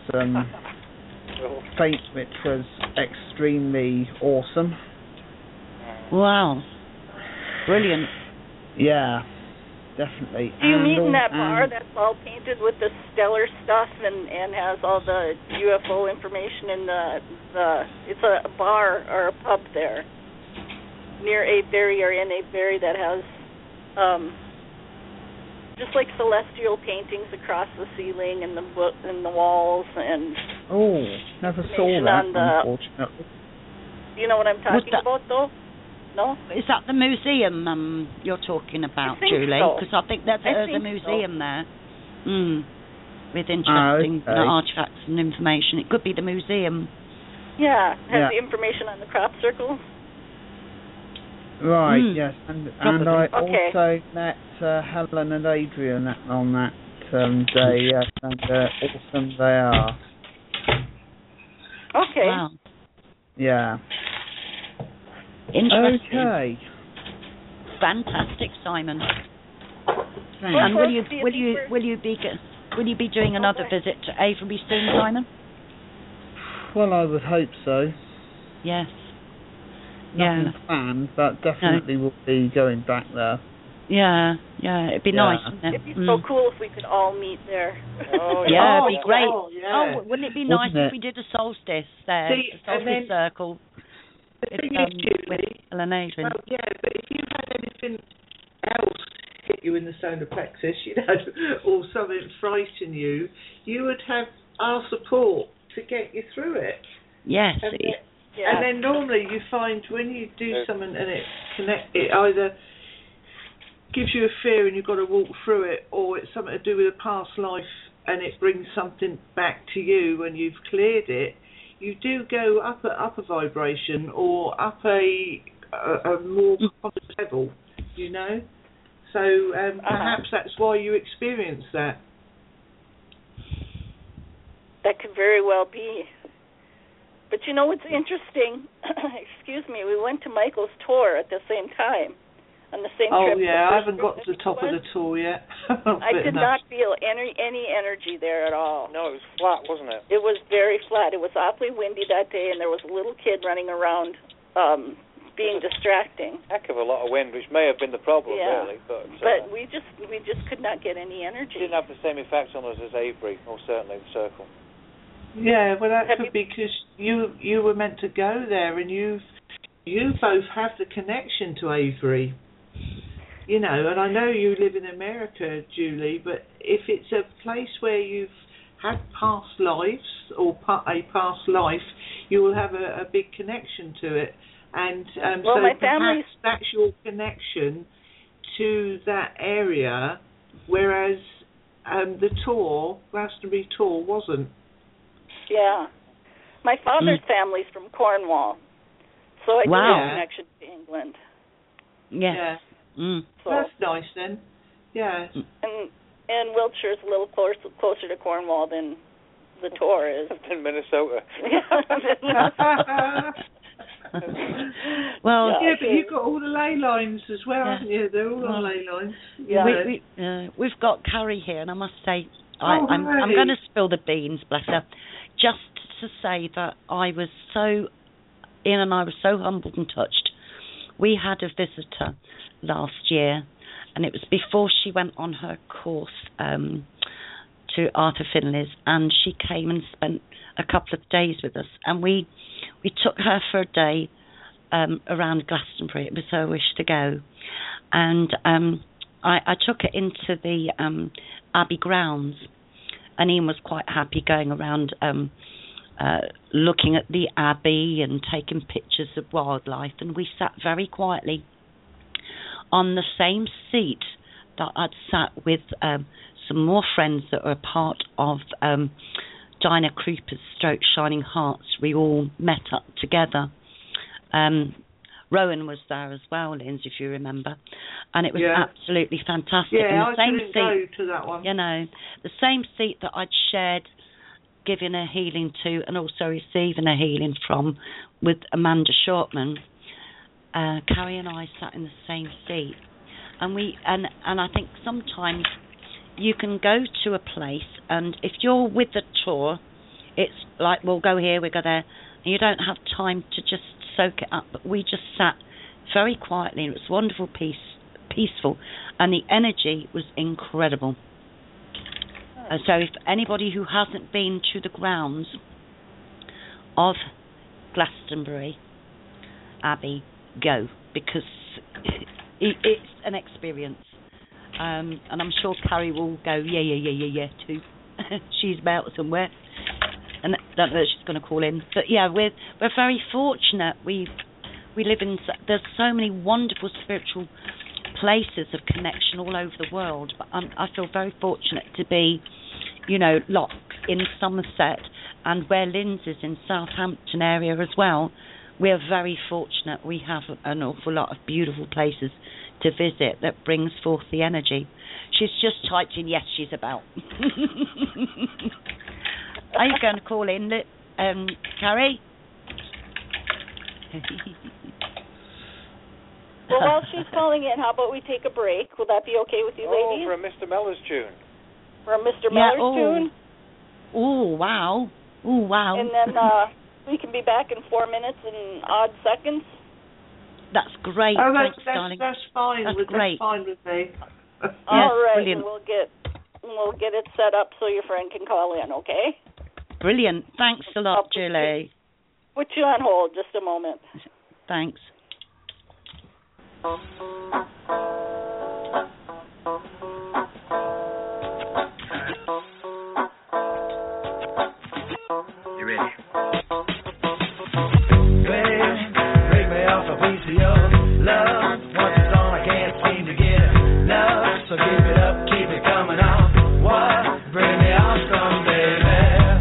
which was extremely awesome. Wow. Brilliant. Yeah, definitely. Do you meet in that bar that's all painted with the stellar stuff and has all the UFO information in it's a bar or a pub there near Avebury or in Avebury that has just like celestial paintings across the ceiling and the walls and never saw that, unfortunately. Do you know what I'm talking about though? No? Is that the museum you're talking about, Julie? Because I think there's a museum there. With interesting artifacts and information. It could be the museum. Yeah, has the information on the crop circles. Right, yes. And I also met Helen and Adrian on that day, yes, and awesome they are. Okay. Wow. Yeah. Interesting. Okay. Fantastic, Simon. Thanks. And will you be doing another visit to Avebury soon, Simon? Well, I would hope so. Yes. Nothing planned, but definitely will be going back there. Yeah, it'd be nice, wouldn't it? It'd be so cool if we could all meet there. It'd be great. Yeah. Wouldn't it be nice if we did a solstice there, a solstice circle? The thing is, Julie, Helen Adrian. but if you had anything else hit you in the solar plexus, or something frighten you, you would have our support to get you through it. Yes. And then normally you find when you do something and it either gives you a fear and you've got to walk through it, or it's something to do with a past life and it brings something back to you when you've cleared it. You do go up a vibration or up a more positive level, So perhaps that's why you experience that. That could very well be. But what's interesting, excuse me, we went to Michael's tour at the same time, on the same trip. Oh, yeah, I haven't got to the top of the tour yet. I did not feel any energy there at all. No, it was flat, wasn't it? It was very flat. It was awfully windy that day, and there was a little kid running around being distracting. Heck of a lot of wind, which may have been the problem, really. But we just could not get any energy. It didn't have the same effect on us as Avebury, or certainly the Circle. Yeah, well, that could be because you were meant to go there, and you both have the connection to Avebury. And I know you live in America, Julie, but if it's a place where you've had past lives or a past life, you will have a big connection to it. And so perhaps that's your connection to that area, whereas the Glastonbury tour, wasn't. Yeah. My father's family's from Cornwall, so I do have a connection to England. Yes. Yeah. So, that's nice then. Yeah. And Wiltshire's a little closer to Cornwall than the tour is. Than Minnesota. Well, but you've got all the ley lines as well, haven't you? They're all on ley lines. Yeah. We've got Carrie here, and I must say, I'm going to spill the beans, bless her, just to say that I was so humbled and touched. We had a visitor last year, and it was before she went on her course to Arthur Finley's, and she came and spent a couple of days with us, and we took her for a day around Glastonbury. It was her wish to go, and I took her into the Abbey grounds, and Ian was quite happy going around looking at the Abbey and taking pictures of wildlife, and we sat very quietly on the same seat that I'd sat with some more friends that were part of Dinah Krupa's stroke Shining Hearts, we all met up together. Rowan was there as well, Linz, if you remember, and it was absolutely fantastic. Yeah, and the same didn't go to that one. You know, the same seat that I'd shared giving a healing to and also receiving a healing from with Amanda Shortman, Carrie and I sat in the same seat. And I think sometimes you can go to a place, and if you're with the tour, it's like, we'll go here, we'll go there, and you don't have time to just soak it up. But we just sat very quietly, and it was wonderful, peaceful, and the energy was incredible. So if anybody who hasn't been to the grounds of Glastonbury Abbey, go, because it's an experience. And I'm sure Carrie will go, yeah, too. She's about somewhere. And I don't know if she's going to call in. But yeah, we're very fortunate. We live in, there's so many wonderful spiritual places of connection all over the world. But I feel very fortunate to be, Lock in Somerset, and where Linz is in Southampton area as well. We are very fortunate. We have an awful lot of beautiful places to visit that brings forth the energy. She's just typed in, yes, she's about. Are you going to call in, Carrie? Well, while she's calling in, how about we take a break? Will that be okay with you, ladies? For a Mr. Miller's tune. For a Mr. Miller's tune? Oh, wow. Oh, wow. And then we can be back in 4 minutes and odd seconds. That's great. Oh, Thanks, darling. That's fine. That's great. That's fine with me. All right. Brilliant. We'll get it set up so your friend can call in, okay? Brilliant. Thanks a lot, Julie. Put you on hold just a moment. Thanks. You ready? Break me off a piece of your love. Once it's on, I can't seem to get enough. So keep it up, keep it coming on. What? Bring me off some, baby.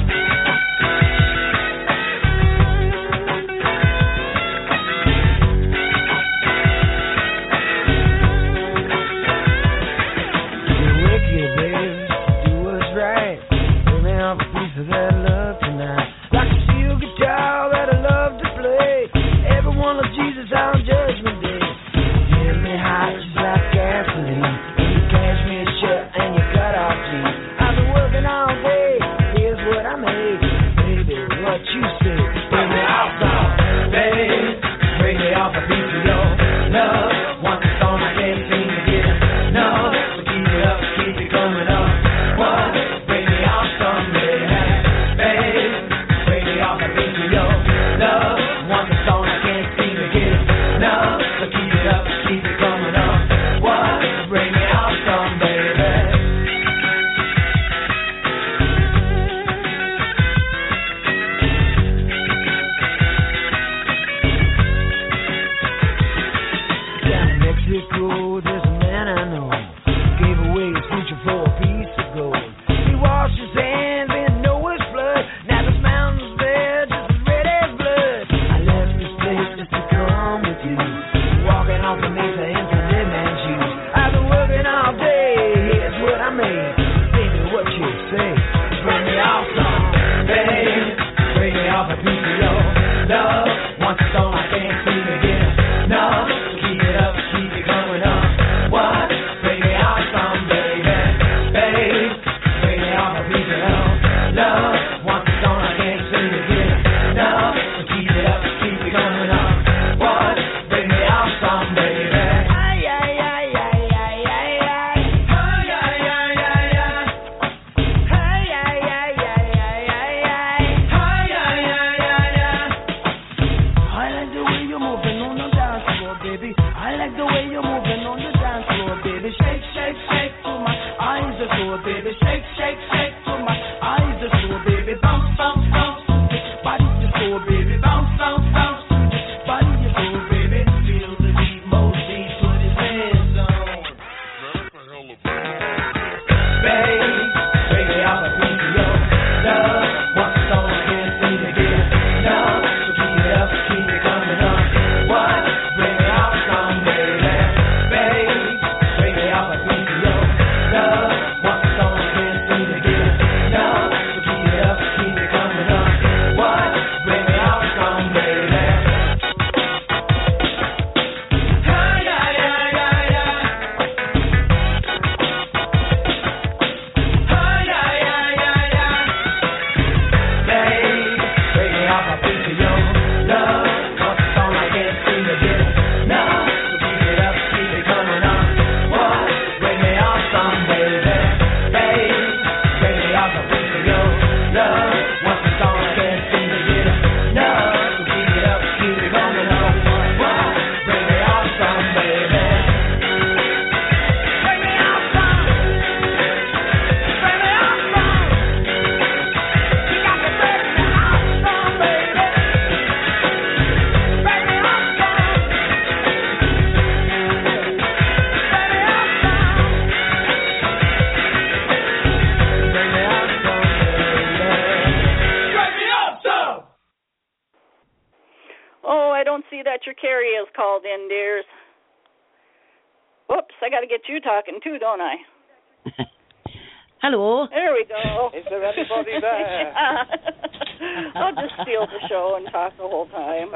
You're wicked, baby. Do what's right. Bring me off a piece of that love tonight. Like a steel guitar that I love to play. Everyone loves Jesus on Judgment Day. Get me hot just like gasoline. When you cash me a shirt and you cut off jeans. I've been working all day. Here's what I made. Baby, what you say? Bring me off, baby. Bring me off a piece of your love. Once it's on, I can't seem to get enough. So keep it up, keep it coming up. What? Bring me off some, baby. don't see that your Carrie is called in, dears. Whoops, I got to get you talking too, don't I? Hello. There we go. Is there anybody there? I'll just steal the show and talk the whole time.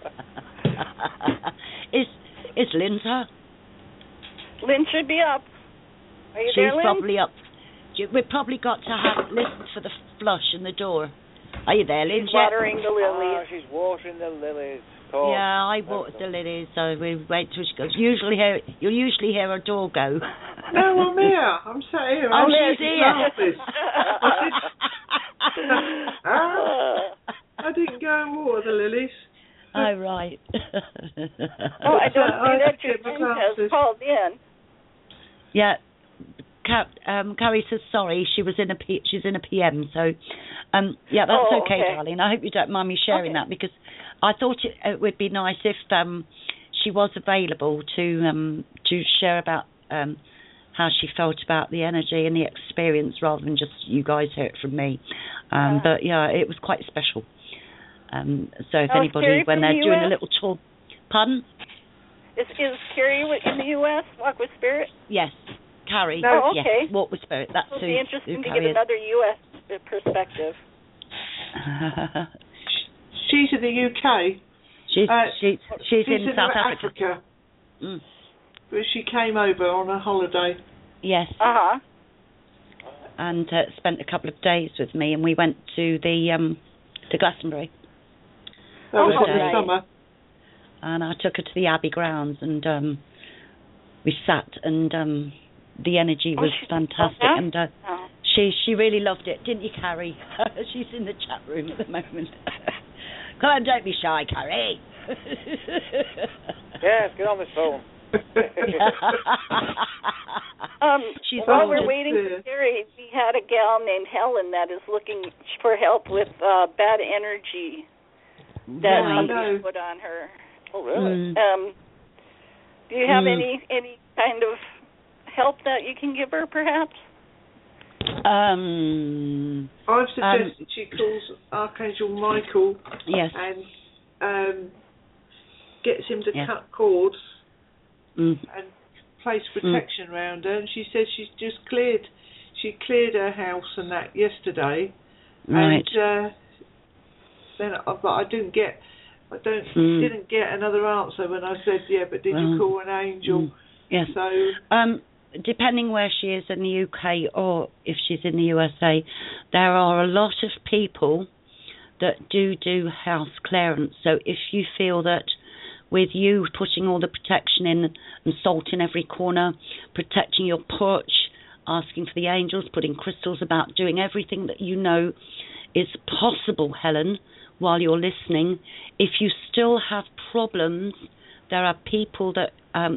Is Lynn here? Lynn should be up. Are you She's there, Lynn? probably up. We've probably got to have listen for the flush in the door. Are you there, Lynn? She's watering the lilies. Ah, she's watering the lilies. Cool. Yeah, I water the lilies, so we wait till she goes. You'll usually hear her door go. No, I'm here. I'm sat here. Oh, she's here. I didn't go and water the lilies. Oh, right. Oh, I don't see that your friend has called in. Yeah. Carrie says sorry. She's in a PM, so yeah, that's okay, darling. I hope you don't mind me sharing that, because I thought it would be nice if she was available to share about how she felt about the energy and the experience, rather than just you guys hear it from me. But yeah, it was quite special. So if anybody, when they're doing a little tour, pardon? Is Carrie in the U.S. Walk with Spirit? Yes. Carrie, oh, okay. Yes, Walk with Spirit. That's It'll be interesting to get another U.S. perspective. She's in the UK. She's in South Africa. Mm. But she came over on a holiday. Yes. Uh-huh. And spent a couple of days with me, and we went to to Glastonbury. That was in the summer. And I took her to the Abbey grounds, and we sat, and the energy was fantastic, and she really loved it, didn't you, Carrie? She's in the chat room at the moment. Come on, don't be shy, Carrie. Yes, get on this phone. While we're waiting for Carrie, we had a gal named Helen that is looking for help with bad energy that somebody put on her. Oh, really? Do you have any kind of help that you can give her, perhaps? I've suggested she calls Archangel Michael. Yes. And gets him to cut cords and place protection around her. And she says she cleared her house and that yesterday. Right. And but I didn't get another answer when I said, but did you call an angel? Yes. So depending where she is in the UK or if she's in the USA, there are a lot of people that do house clearance. So if you feel that with you putting all the protection in and salt in every corner, protecting your porch, asking for the angels, putting crystals about, doing everything that you know is possible, Helen, while you're listening, if you still have problems, there are people that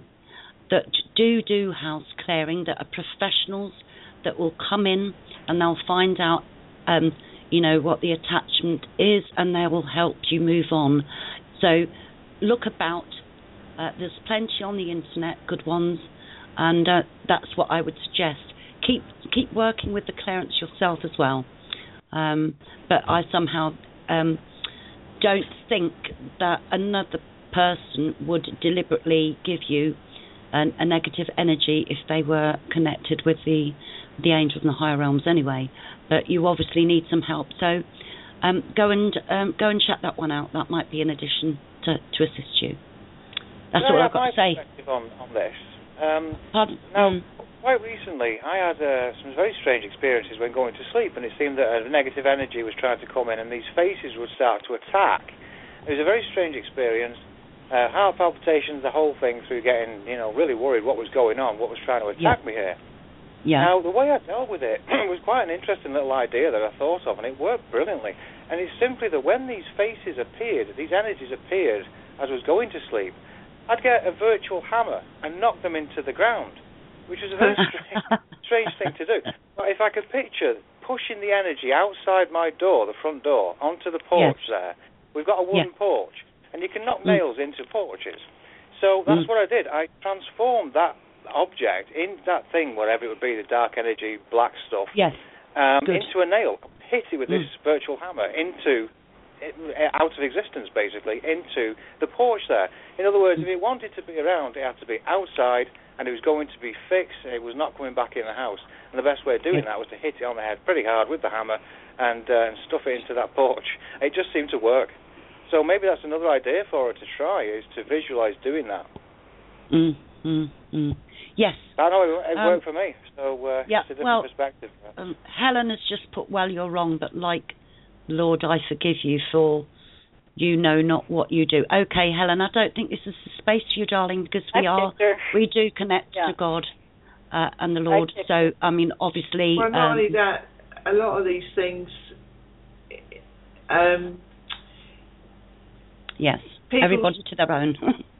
do house clearing, that are professionals, that will come in and they'll find out what the attachment is, and they will help you move on. So look about. There's plenty on the internet, good ones, and that's what I would suggest. Keep working with the clearance yourself as well. But I somehow don't think that another person would deliberately give you a negative energy if they were connected with the angels and the higher realms anyway. But you obviously need some help. So go and check that one out. That might be an addition to assist you. That's all I've got to say. On this. Pardon? Now, quite recently, I had some very strange experiences when going to sleep, and it seemed that a negative energy was trying to come in, and these faces would start to attack. It was a very strange experience. Heart palpitations, the whole thing, through getting really worried what was going on, what was trying to attack me here. Yeah. Now, the way I dealt with it was quite an interesting little idea that I thought of, and it worked brilliantly. And it's simply that when these faces appeared, these energies appeared as I was going to sleep, I'd get a virtual hammer and knock them into the ground, which was a very strange thing to do. But if I could picture pushing the energy outside my door, the front door, onto the porch there, we've got a wooden porch, and you can knock nails into porches. So that's what I did. I transformed that object in that thing, wherever it would be, the dark energy, black stuff, into a nail. Hit it with this virtual hammer into out of existence, basically, into the porch there. In other words, if it wanted to be around, it had to be outside, and it was going to be fixed. It was not coming back in the house. And the best way of doing that was to hit it on the head pretty hard with the hammer and stuff it into that porch. It just seemed to work. So maybe that's another idea for her to try, is to visualise doing that. Yes. I know it worked for me, so it's a different perspective. Helen has just put, well, you're wrong, but like, Lord, I forgive you, for you know not what you do. Okay, Helen, I don't think this is the space for you, darling, because we do connect to God and the Lord. So, I mean, obviously... Well, not only that, a lot of these things... yes, everybody to their own.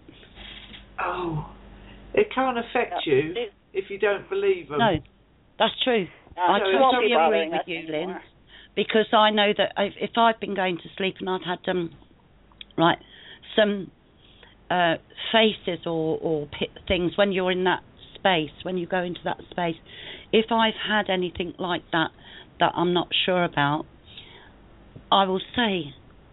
It can't affect you if you don't believe them. No, that's true. I totally agree with you, Lynn, because I know that if I've been going to sleep and I've had some faces or things, when you're in that space, when you go into that space, if I've had anything like that I'm not sure about, I will say,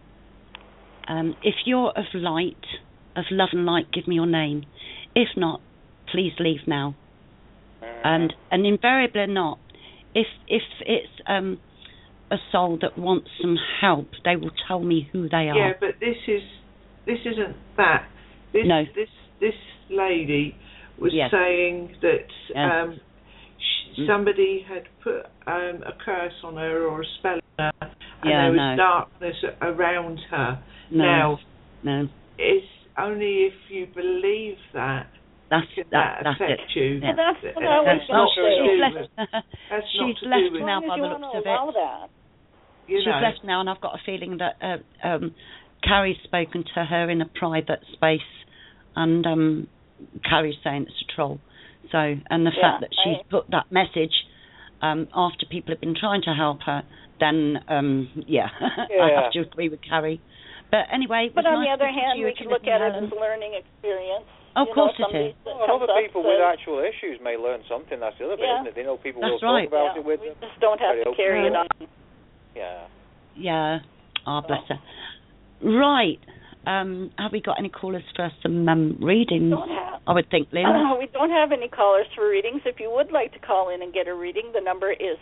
if you're of light, of love and light, give me your name. If not, please leave now. And invariably not. If it's a soul that wants some help, they will tell me who they are. Yeah, but this isn't that. This lady was saying that somebody had put a curse on her or a spell on her, and there was darkness around her. No. It's only if you believe that affect you. Yeah. That's what I was going to say. She's left now by the looks of it. She's left now, and I've got a feeling that Carrie's spoken to her in a private space, and Carrie's saying it's a troll. So, and the fact that she's put that message after people have been trying to help her, then I have to agree with Carrie. But anyway, but on the other hand, we can look at it as a learning experience. Of course it is. Other people with actual issues may learn something. That's the other bit, isn't it? They know people will talk about it with them. We just don't have to carry it on. Yeah. Yeah. Bless her. Right. Have we got any callers for some readings? I would think, Lynn. We don't have any callers for readings. If you would like to call in and get a reading, the number is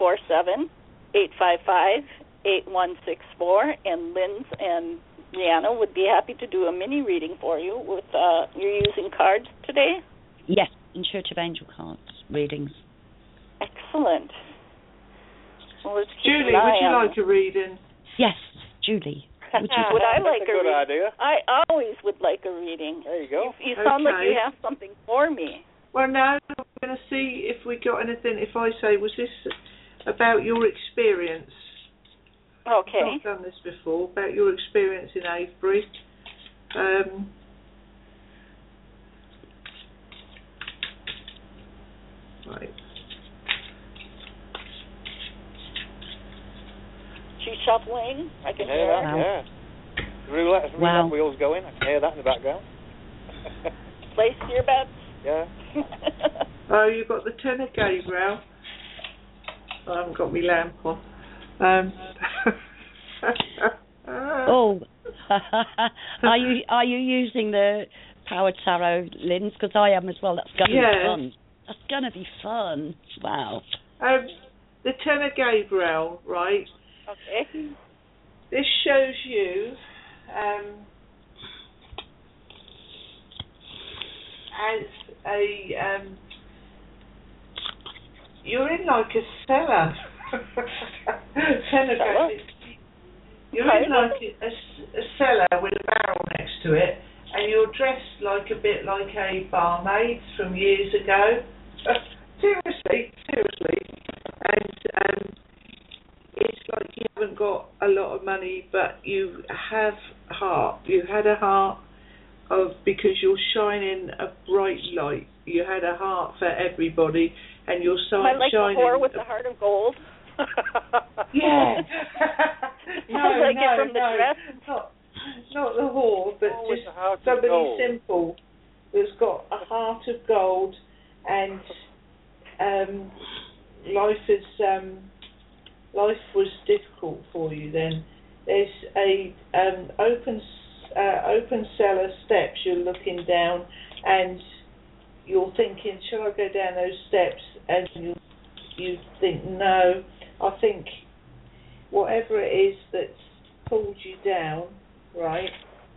347-855-8164, and Lynn and Rihanna would be happy to do a mini reading for you. With you're using cards today? Yes, in Church of Angel cards readings. Excellent. Well, Julie, would you like a reading? Yes, Julie. Would I like a good idea. I always would like a reading. There you go. You sound like you have something for me. Well, now we're going to see if we got anything. If I say, was this about your experience? Okay. I've not done this before, about your experience in Avebury. Right. She's shuffling. I can hear that. Wow. Yeah. Roulette wheels going. I can hear that in the background. Place your bets. Yeah. Oh, you've got the tenor, Gabriel. I haven't got my lamp on. Are you using the Power Tarot, Lynn? Because I am as well. That's going to be fun. That's going to be fun. Wow. The tenor, Gabriel, right? Okay. This shows you as a you're in like a cellar. You're in like a cellar with a barrel next to it, and you're dressed like a bit like a barmaid from years ago. Seriously. And it's like you haven't got a lot of money, but you have heart. You had a heart because you're shining a bright light. You had a heart for everybody, and you're shining. Am I like the whore with the heart of gold? Yeah. From the dress? Not the whore, but just somebody simple who's got a heart of gold, and life was difficult for you then, there's a open cellar steps. You're looking down, and you're thinking, shall I go down those steps? And you think, no. I think whatever it is that's pulled you down, right?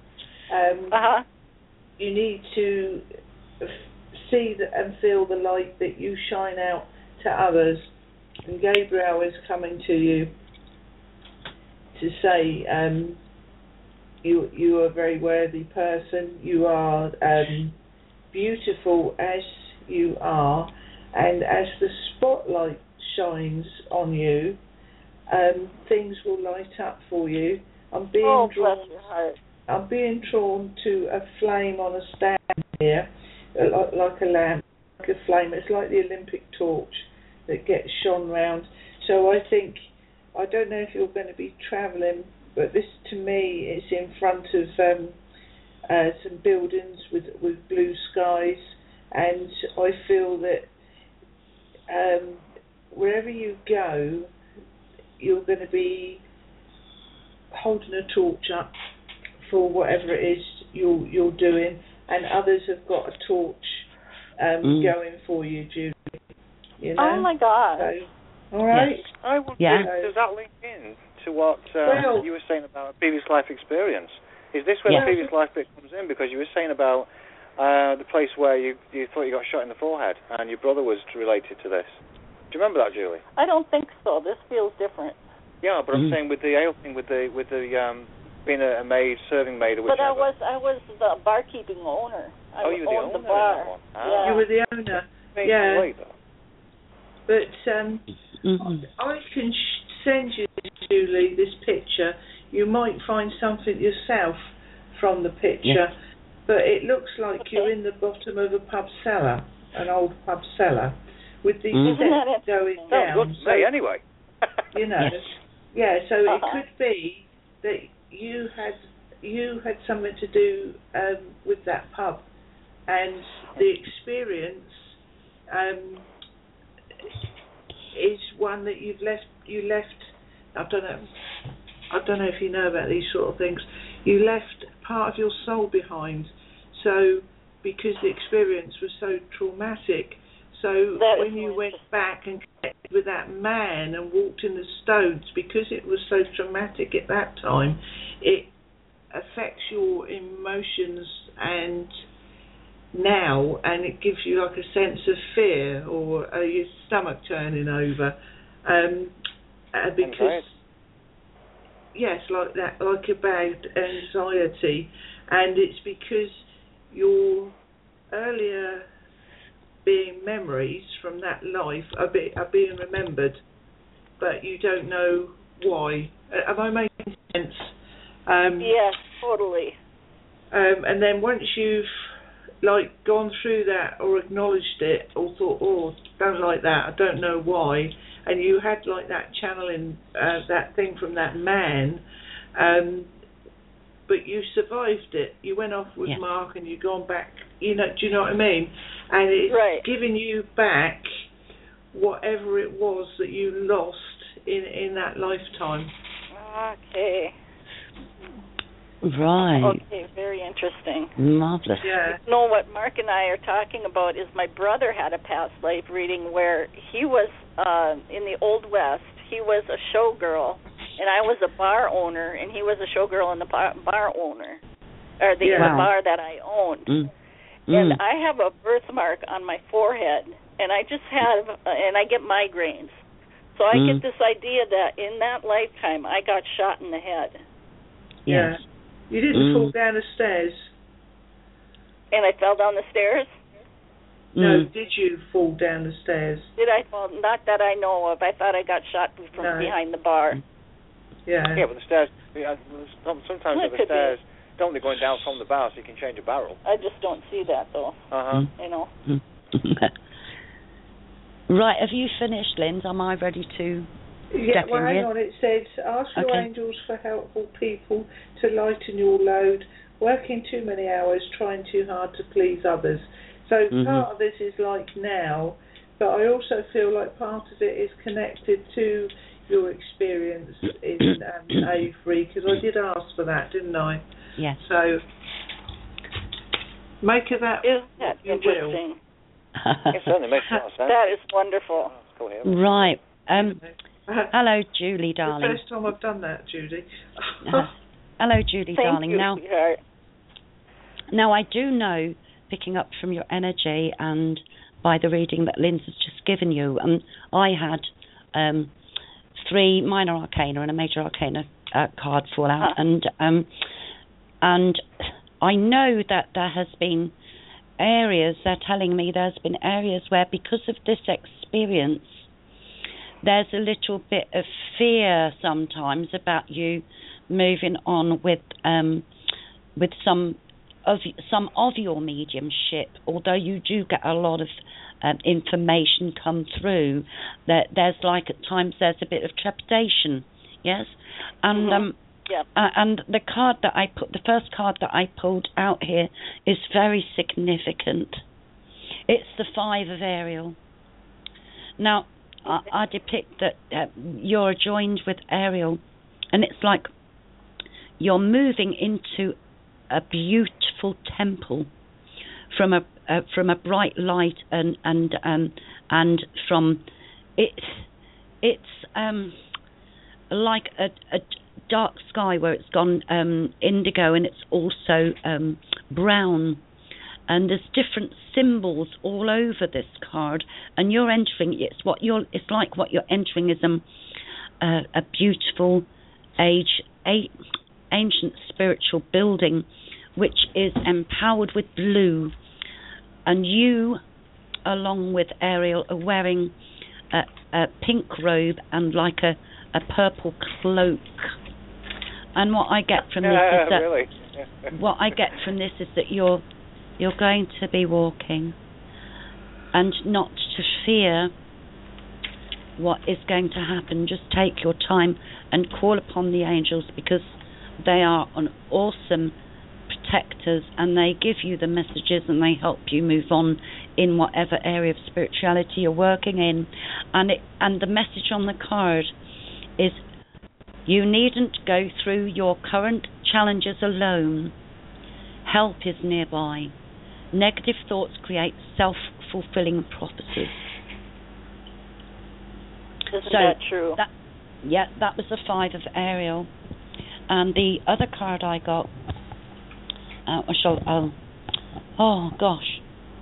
You need to see and feel the light that you shine out to others. And Gabriel is coming to you to say, you are a very worthy person. You are beautiful as you are, and as the spotlight shines on you, things will light up for you. I'm being bless your heart. I'm being drawn to a flame on a stand here, like a lamp, like a flame. It's like the Olympic torch that gets shone round. So I think, I don't know if you're going to be travelling, but this to me is in front of some buildings with blue skies, and I feel that wherever you go, you're going to be holding a torch up for whatever it is you're doing, and others have got a torch going for you, Julie. You know? Oh my God! So, all right. Yes. I would. Does that link in to what you were saying about a previous life experience? Is this where the previous life bit comes in? Because you were saying about the place where you thought you got shot in the forehead, and your brother was related to this. Do you remember that, Julie? I don't think so. This feels different. Yeah, but I'm saying with the ale thing, with the being a maid, serving maid, or whichever. But I was the barkeeping owner. You were the owner the bar. in that one. Yeah. You were the owner. Yeah. Way, though. But I can send you, Julie, this picture. You might find something yourself from the picture, but it looks like you're in the bottom of a pub cellar, an old pub cellar, with these steps going down. Good to me, anyway. You know, so it could be that you had something to do with that pub, and the experience is one that you left. I don't know if you know about these sort of things. You left part of your soul behind. So because the experience was so traumatic, so when you went back and connected with that man and walked in the stones, because it was so traumatic at that time, it affects your emotions and now, and it gives you like a sense of fear or your stomach turning over, because like that, like about anxiety, and it's because your earlier being memories from that life are being remembered, but you don't know why. Am I making sense? Yes, totally. And then once you've like gone through that or acknowledged it or thought, don't like that, I don't know why, and you had like that channeling, that thing from that man, but you survived it. You went off with Mark and you've gone back, do you know what I mean? And it's giving you back whatever it was that you lost in that lifetime. Okay. Right. Okay, very interesting. Marvellous. Yeah. You know, what Mark and I are talking about is my brother had a past life reading where he was in the Old West. He was a showgirl, and I was a bar owner, and he was a showgirl and the bar owner, or the bar that I owned. And I have a birthmark on my forehead, and I just have, and I get migraines. So I get this idea that in that lifetime I got shot in the head. Yes. You didn't fall down the stairs. And I fell down the stairs? No, did you fall down the stairs? Did I fall? Not that I know of. I thought I got shot from behind the bar. Yeah. Yeah, but the stairs, sometimes the stairs don't, they're going down from the bar so you can change a barrel. I just don't see that, though. You know. Right, have you finished, Linz? Am I ready to Yeah, step well, in hang here? on. It says, ask your angels for helpful people to lighten your load, working too many hours, trying too hard to please others. So part of this is like now, but I also feel like part of it is connected to your experience in Avebury, because I did ask for that, didn't I? Yes. So make of that Isn't that you interesting? It certainly makes a lot of sense. That is wonderful. Go ahead. Right. will. Hello, Julie, darling. The first time I've done that, Judy. Hello, Julie, Thank darling. you, Now, sweetheart. now, I do know, picking up from your energy and by the reading that Lynn's has just given you, I had 3 minor arcana and a major arcana card fall out, and I know that there has been areas, they're telling me there's been areas where, because of this experience, there's a little bit of fear sometimes about you moving on with some of your mediumship, although you do get a lot of information come through. There's like at times there's a bit of trepidation, yes, and and the card that the first card that I pulled out here is very significant. It's the 5 of Ariel. Now, I depict that you're joined with Ariel, and it's like you're moving into a beautiful temple from a bright light, and from it's like a dark sky where it's gone indigo, and it's also brown, and there's different symbols all over this card, and you're entering it's like what you're entering is a beautiful ancient spiritual building which is empowered with blue, and you along with Ariel are wearing a pink robe and like a purple cloak. And what I get from this is that really? what I get from this is that you're going to be walking, and not to fear what is going to happen. Just take your time and call upon the angels, because they are an awesome protectors, and they give you the messages and they help you move on in whatever area of spirituality you're working in. And the message on the card is, you needn't go through your current challenges alone. Help is nearby. Negative thoughts create self-fulfilling prophecies. Isn't that true? That was the 5 of Ariel. And the other card I got, oh gosh,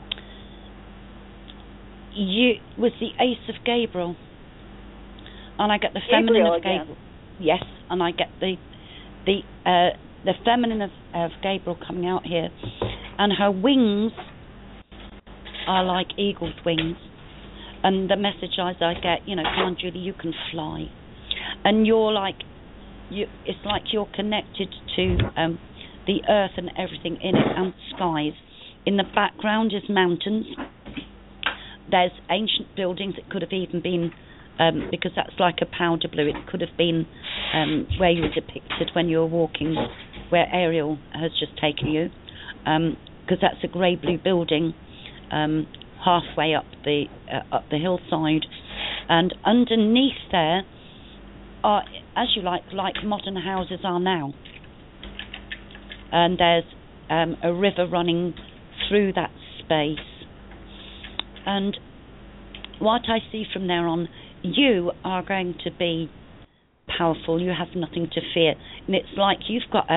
was the Ace of Gabriel, and I get the feminine of Gabriel. Yes, and I get the feminine of Gabriel coming out here, and her wings are like eagle's wings, and the message I get, come on, Julie, you can fly, and it's like you're connected to the earth and everything in it, and skies. In the background is mountains. There's ancient buildings. It could have even been, because that's like a powder blue, it could have been where you were depicted when you were walking, where Ariel has just taken you, because that's a grey-blue building halfway up the hillside. And underneath there are, as you like modern houses are now. And there's a river running through that space. And what I see from there on, you are going to be powerful. You have nothing to fear, and it's like you've got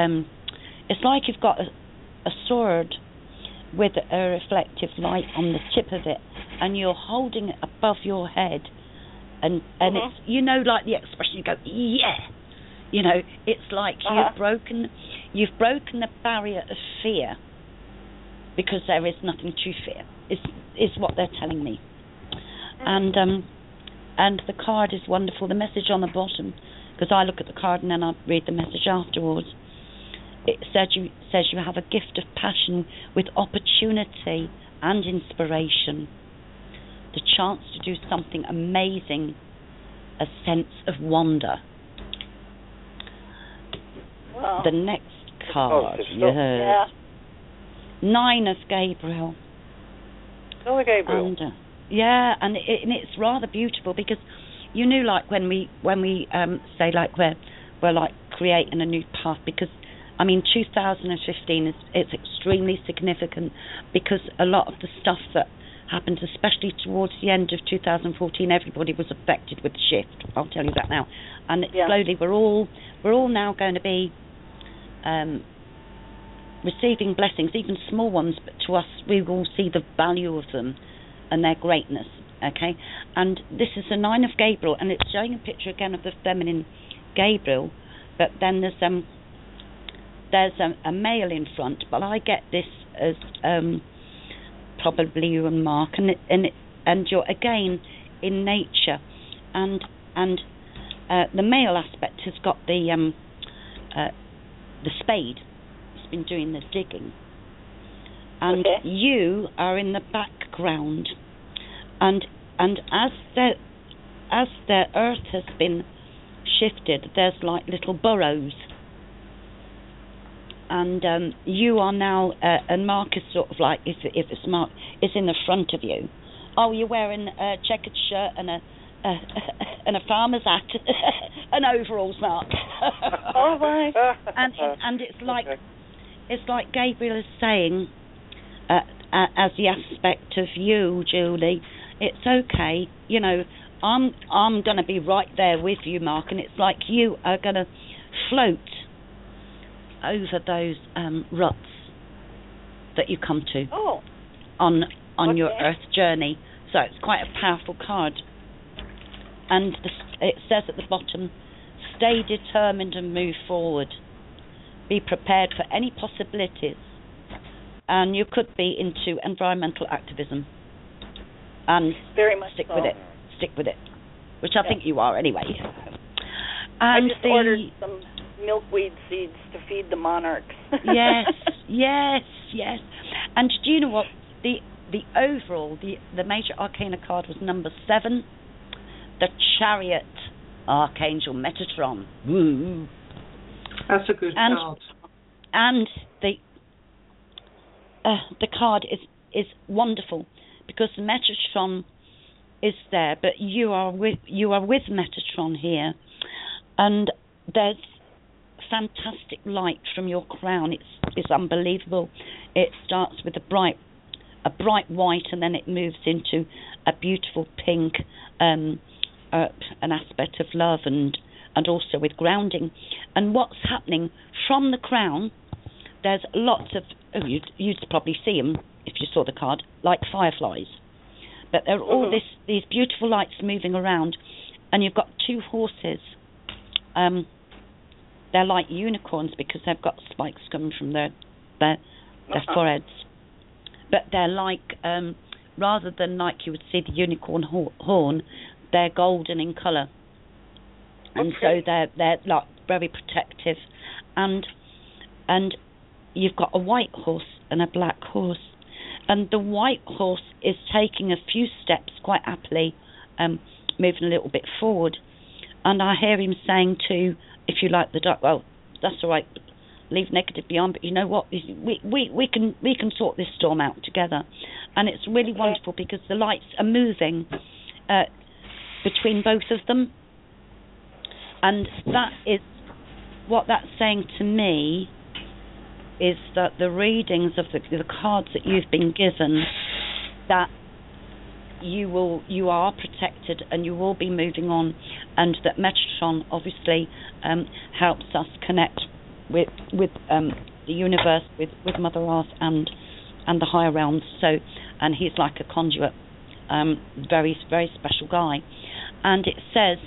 a sword with a reflective light on the tip of it, and you're holding it above your head, and it's like the expression, you go, yeah, it's like you've broken the barrier of fear, because there is nothing to fear, is what they're telling me. And the card is wonderful. The message on the bottom, because I look at the card and then I read the message afterwards. It says you have a gift of passion with opportunity and inspiration, the chance to do something amazing, a sense of wonder. Wow. The next card, you heard. 9 of Gabriel. Oh, Gabriel. And, and it's rather beautiful, because you knew, like when we say like we're like creating a new path, because I mean 2015 it's extremely significant, because a lot of the stuff that happened, especially towards the end of 2014, everybody was affected with the shift. I'll tell you that now. And slowly we're all now going to be receiving blessings, even small ones, but to us we will see the value of them and their greatness. Okay, and this is the 9 of Gabriel, and it's showing a picture again of the feminine Gabriel, but then there's a male in front, but I get this as probably you and Mark, and you're again in nature, and the male aspect has got the spade. He's been doing the digging, and you are in the background, and as the earth has been shifted, there's like little burrows. And you are now, and Mark is sort of like, if it's Mark, is in the front of you. Oh, you're wearing a checkered shirt and a farmer's hat, and overalls, Mark. Oh my! And it's like Gabriel is saying, as the aspect of you, Julie, it's okay. You know, I'm going to be right there with you, Mark, and it's like you are going to float over those ruts that you come to on your earth journey. So it's quite a powerful card, and it says at the bottom, stay determined and move forward, be prepared for any possibilities, and you could be into environmental activism, and very much stick so. with it, which I think you are anyway. And I just ordered some milkweed seeds to feed the monarchs. yes. And do you know what? The overall, the major arcana card was number 7, the Chariot Archangel Metatron. Woo! That's a good card. And the card is wonderful, because Metatron is there, but you are with Metatron here, and there's fantastic light from your crown. It's unbelievable. It starts with a bright white, and then it moves into a beautiful pink, an aspect of love, and also with grounding. And what's happening from the crown, there's lots of, you'd probably see them if you saw the card, like fireflies, but there are all these beautiful lights moving around, and you've got 2 horses. They're like unicorns because they've got spikes coming from their foreheads. But they're like, rather than like you would see the unicorn horn, they're golden in colour. And so they're like very protective. And you've got a white horse and a black horse. And the white horse is taking a few steps quite happily, moving a little bit forward. And I hear him saying to, if you like the dark, well, that's all right, leave negative behind, but you know what, we can sort this storm out together. And it's really wonderful, because the lights are moving between both of them, and that is what that's saying to me, is that the readings of the cards that you've been given, that you are protected and you will be moving on, and that Metatron obviously helps us connect with the universe, with Mother Earth and the higher realms. So, and he's like a conduit, very, very special guy. And it says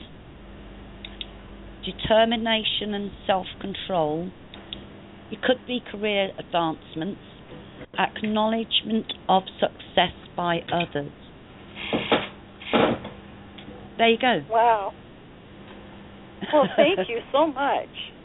determination and self-control. It could be career advancements, acknowledgement of success by others. There you go. Wow. Well, thank you so much.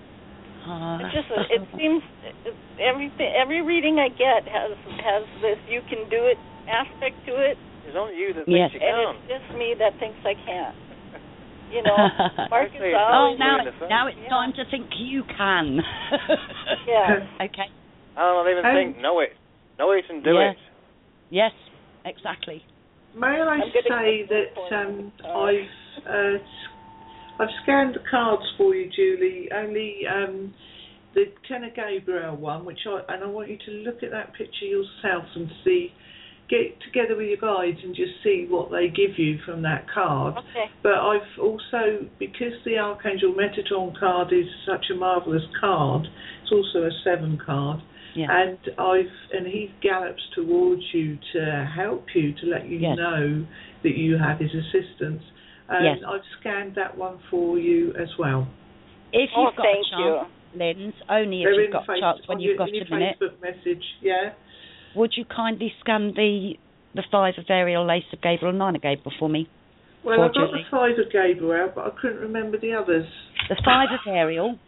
It seems every reading I get has this "you can do it" aspect to it. It's only you that thinks you can. And it's just me that thinks I can't. You know, Mark is now it's time to think you can. Yeah. Okay. I'll not even think. Know it and do it. Yes, exactly. May I say that I've scanned the cards for you, Julie. Only the Ten of Gabriel one, I want you to look at that picture yourself and see. Get together with your guides and just see what they give you from that card. Okay. But I've also, because the Archangel Metatron card is such a marvellous card, it's also a 7 card, and he gallops towards you to help you, to let you know that you have his assistance. And I've scanned that one for you as well. If you've got a chance, Linz, only if you've got a chance when you've got a minute. Facebook message, Would you kindly scan the 5 of Ariel, Ace of Gabriel, 9 of Gabriel for me? Well, I've got the 5 of Gabriel, but I couldn't remember the others. The 5 of Ariel.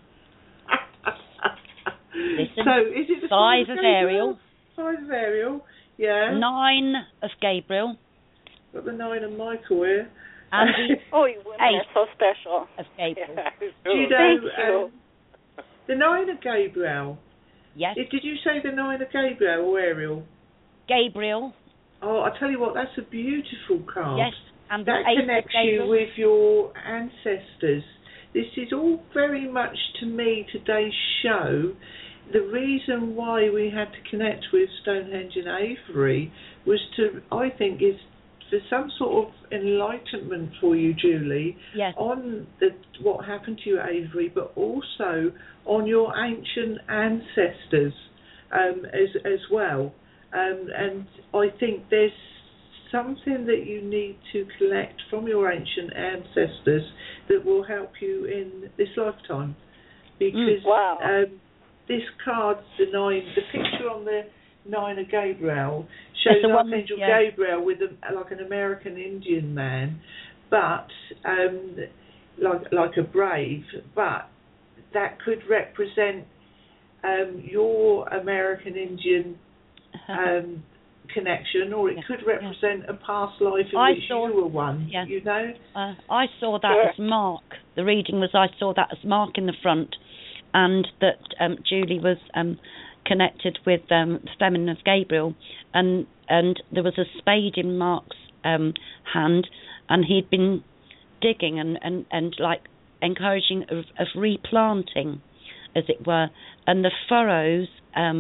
Listen. So, is it the 5 of Ariel? 5 of Ariel, yeah. 9 of Gabriel. Got the 9 of Michael here. And the you women are so special. Of Gabriel. Do you know, the 9 of Gabriel. Yes. Did you say the 9 of Gabriel or Ariel? Gabriel. Oh, I tell you what, that's a beautiful card. Yes, and that connects you with your ancestors. This is all very much, to me, today's show. The reason why we had to connect with Stonehenge and Avebury was is for some sort of enlightenment for you, Julie, on what happened to you at Avebury, but also on your ancient ancestors as well. And I think there's something that you need to collect from your ancient ancestors that will help you in this lifetime. Because this card, the picture on the 9 of Gabriel shows Archangel Gabriel with like an American Indian man, but like a brave, but that could represent your American Indian connection, or it could represent a past life in which you were one. You know, I saw that as Mark. The reading was I saw that as Mark in the front, and that Julie was connected with the feminine of Gabriel, and there was a spade in Mark's hand, and he'd been digging and like encouraging of replanting, as it were, and the furrows.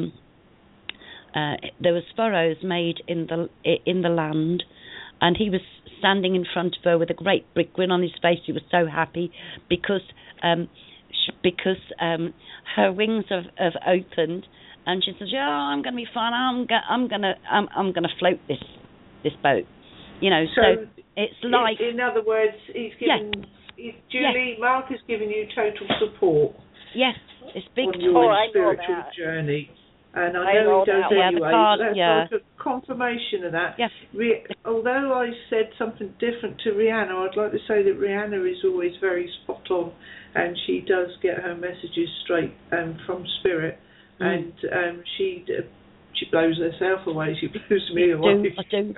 There was furrows made in the land, and he was standing in front of her with a great big grin on his face. He was so happy because her wings have opened, and she says, "Oh, I'm going to be fine. I'm going to float this boat." You know, so it's like. In other words, he's given Julie. Mark has given you total support. Yes, it's big on your spiritual journey. And I know he does anyway. That's like a confirmation of that. Yes. Although I said something different to Rihanna, I'd like to say that Rihanna is always very spot on, and she does get her messages straight from spirit, and she blows herself away. She blows me away. I do.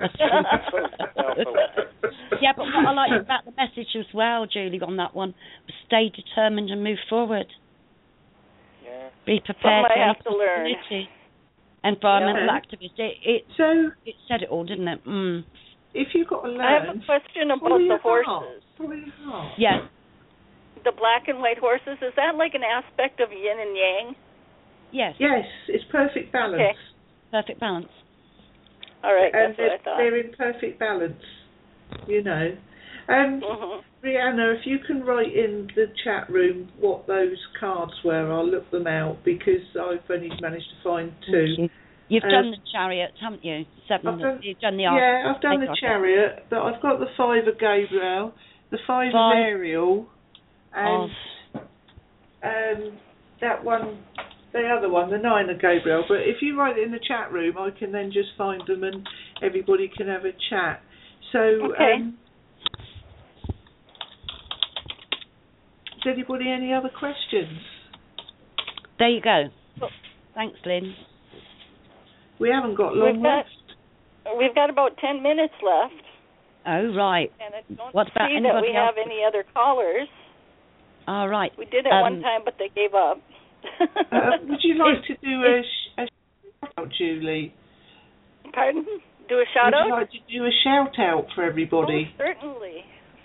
Yeah, but what I like about the message as well, Julie, on that one, was stay determined and move forward. Be prepared for have to learn. Environmental activist. It said it all, didn't it? If you've got to learn. I have a question about the horses. Yes. The black and white horses, is that like an aspect of yin and yang? Yes. Yes, it's perfect balance. Okay. Perfect balance. All right, and that's what I thought. They're in perfect balance, you know. Rihanna, if you can write in the chat room what those cards were, I'll look them out, because I've only managed to find 2. You've done the chariot, haven't you? 7. You've done the ark. Yeah, I've done the chariot, but I've got the 5 of Gabriel, the 5 of Ariel, and that one, the other one, the 9 of Gabriel. But if you write it in the chat room, I can then just find them and everybody can have a chat. So, has anybody any other questions? There you go. Thanks, Lynn. We haven't got long left. We've got about 10 minutes left. Oh, right. And I don't what about see that we have any other callers. All right. We did at one time, but they gave up. Would you like to do a shout-out, Julie? Pardon? Do a shout-out? Would you like to do a shout-out for everybody? Oh, certainly.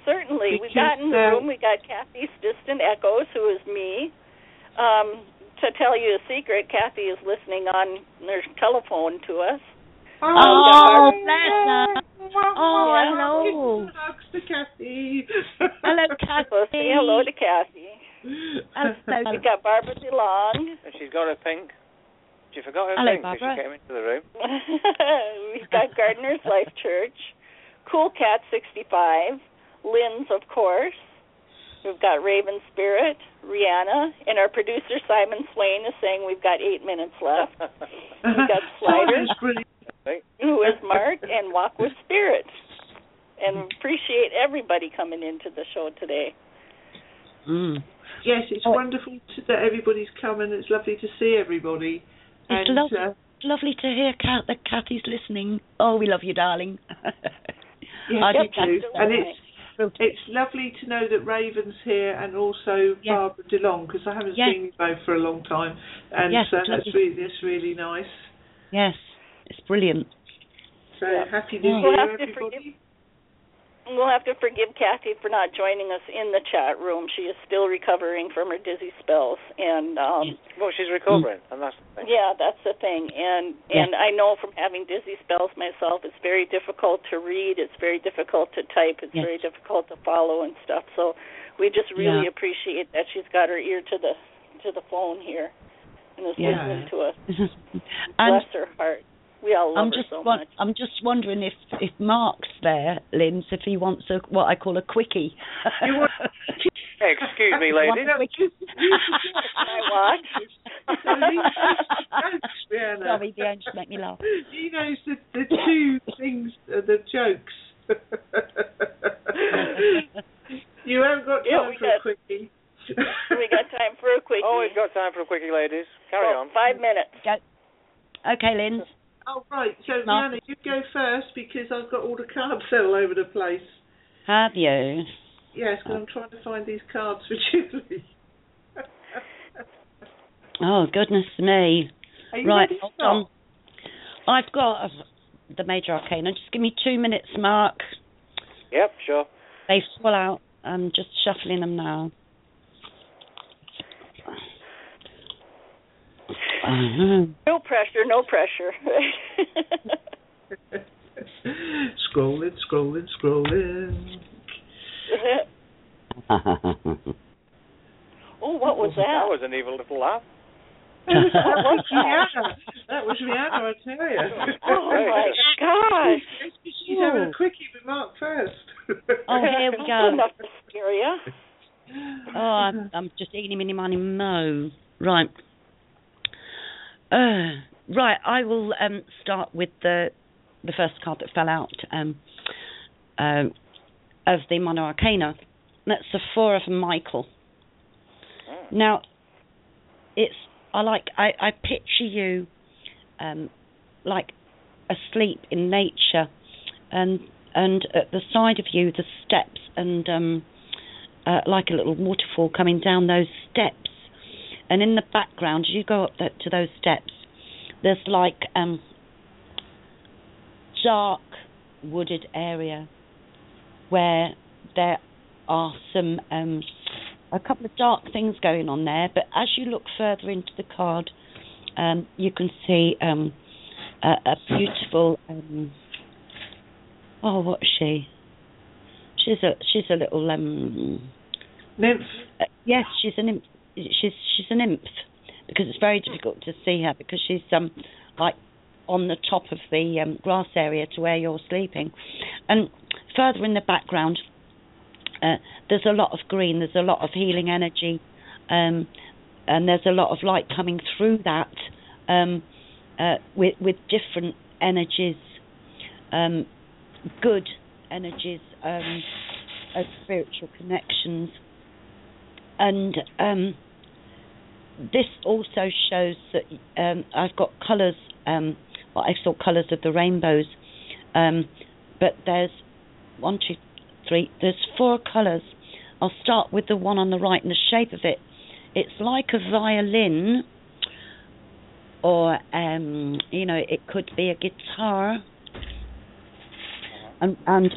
Certainly. We Because, got in the room, we got Kathy's Distant Echoes, who is me. To tell you a secret, Kathy is listening on her telephone to us. Oh, bless her. Oh, hello. Hugs to Kathy. Hello, Kathy. So say hello to Kathy. Hello. We got Barbara DeLong. And she's got her pink. She forgot her Hello, pink because Barbara. she came into the room. We've got Gardener's Life Church. Cool Cat 65. Lynn's, of course. We've got Raven Spirit, Rihanna, and our producer Simon Swain is saying we've got 8 minutes left. We've got Sliders, who is Mark, and Walk with Spirit. And appreciate everybody coming into the show today. Mm. Yes, it's wonderful that everybody's coming. It's lovely to see everybody. It's lovely to hear that Kathy's listening. Oh, we love you, darling. Yes, I you do. do. And it's lovely to know that Raven's here and also Barbara DeLong, because I haven't seen you both for a long time. And so that's really nice. Yes, it's brilliant. So happy New Year, everybody. We'll have to forgive Kathy for not joining us in the chat room. She is still recovering from her dizzy spells, and well, she's recovering, and that's the thing. Yeah, that's the thing. And I know from having dizzy spells myself, it's very difficult to read. It's very difficult to type. It's very difficult to follow and stuff. So we just really appreciate that she's got her ear to the phone here and is listening to us. Bless her heart. We all love her so much. I'm just wondering if Mark's there, Linz, if he wants what I call a quickie. Excuse me, ladies. My watch. Sorry, the angels make me laugh. He knows the two things, the jokes. You haven't got time for a quickie. We got time for a quickie. Oh, we've got time for a quickie, ladies. Carry on. 5 minutes. Okay, Linz. Oh, right. So, Rihanna, you go first because I've got all the cards all over the place. Have you? Yes, because I'm trying to find these cards for Julie. Oh, goodness me. Are you right, ready to hold on. I've got the Major Arcana. Just give me 2 minutes, Mark. Yep, sure. They fall out. I'm just shuffling them now. No pressure, no pressure. Scrolling. Oh, what was that? That was an evil little laugh. That was Rihanna, I tell you. Oh, my gosh. She's having a quickie with Mark first. Oh, here we go. Enough to scare you. Oh, I'm just eating him in my mo. Right. Right, I will start with the first card that fell out of the Mono Arcana. That's the Four of Michael. Now, I picture you like asleep in nature, and at the side of you the steps, and like a little waterfall coming down those steps. And in the background, as you go up to those steps, there's like dark wooded area where there are a couple of dark things going on there. But as you look further into the card, you can see a beautiful. What's she? She's a little nymph. Yes, she's a nymph. She's an nymph, because it's very difficult to see her because she's like on the top of the grass area to where you're sleeping, and further in the background there's a lot of green, there's a lot of healing energy, and there's a lot of light coming through that with different energies, good energies of spiritual connections. And this also shows that I've got colours, I saw colours of the rainbows, but there's 1, 2, 3, there's 4 colours. I'll start with the one on the right, and the shape of it, it's like a violin, or, it could be a guitar, and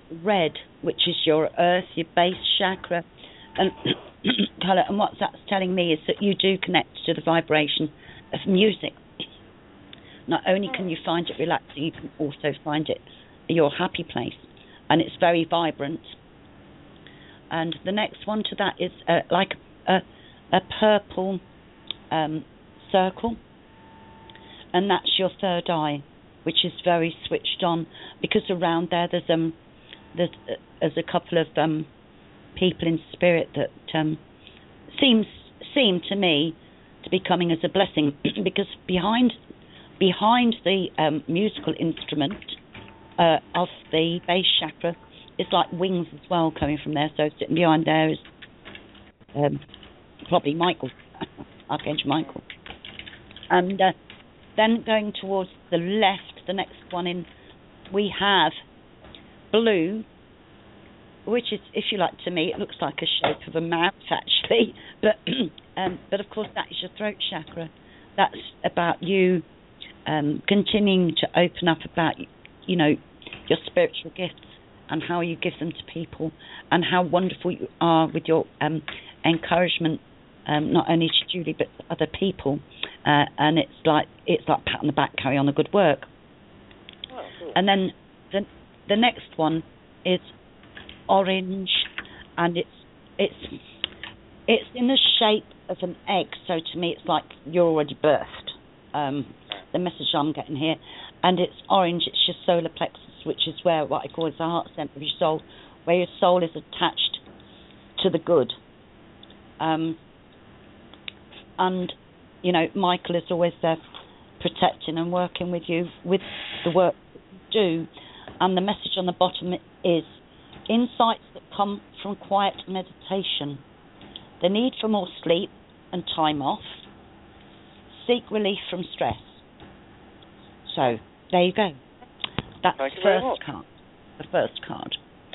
red, which is your earth, your base chakra, and colour. And what that's telling me is that you do connect to the vibration of music. Not only can you find it relaxing, you can also find it your happy place, and it's very vibrant. And the next one to that is like a purple circle, and that's your third eye, which is very switched on, because around there there's a couple of people in spirit that seem to me to be coming as a blessing, because behind the musical instrument of the base chakra is like wings as well coming from there. So sitting behind there is probably Michael, Archangel Michael. And then going towards the left, the next one in, we have blue, which is, if you like, to me, it looks like a shape of a mouth actually, but of course that is your throat chakra. That's about you continuing to open up about, your spiritual gifts and how you give them to people, and how wonderful you are with your encouragement, not only to Julie but to other people. And it's like pat on the back, carry on the good work. Oh, cool. And then the next one is orange, and it's in the shape of an egg. So to me, it's like you're already birthed. The message I'm getting here, and it's orange. It's your solar plexus, which is where what I call is the heart center of your soul, where your soul is attached to the good. And Michael is always there, protecting and working with you with the work that you do. And the message on the bottom is insights that come from quiet meditation, the need for more sleep and time off, seek relief from stress. So there you go. That's the first card. The first card.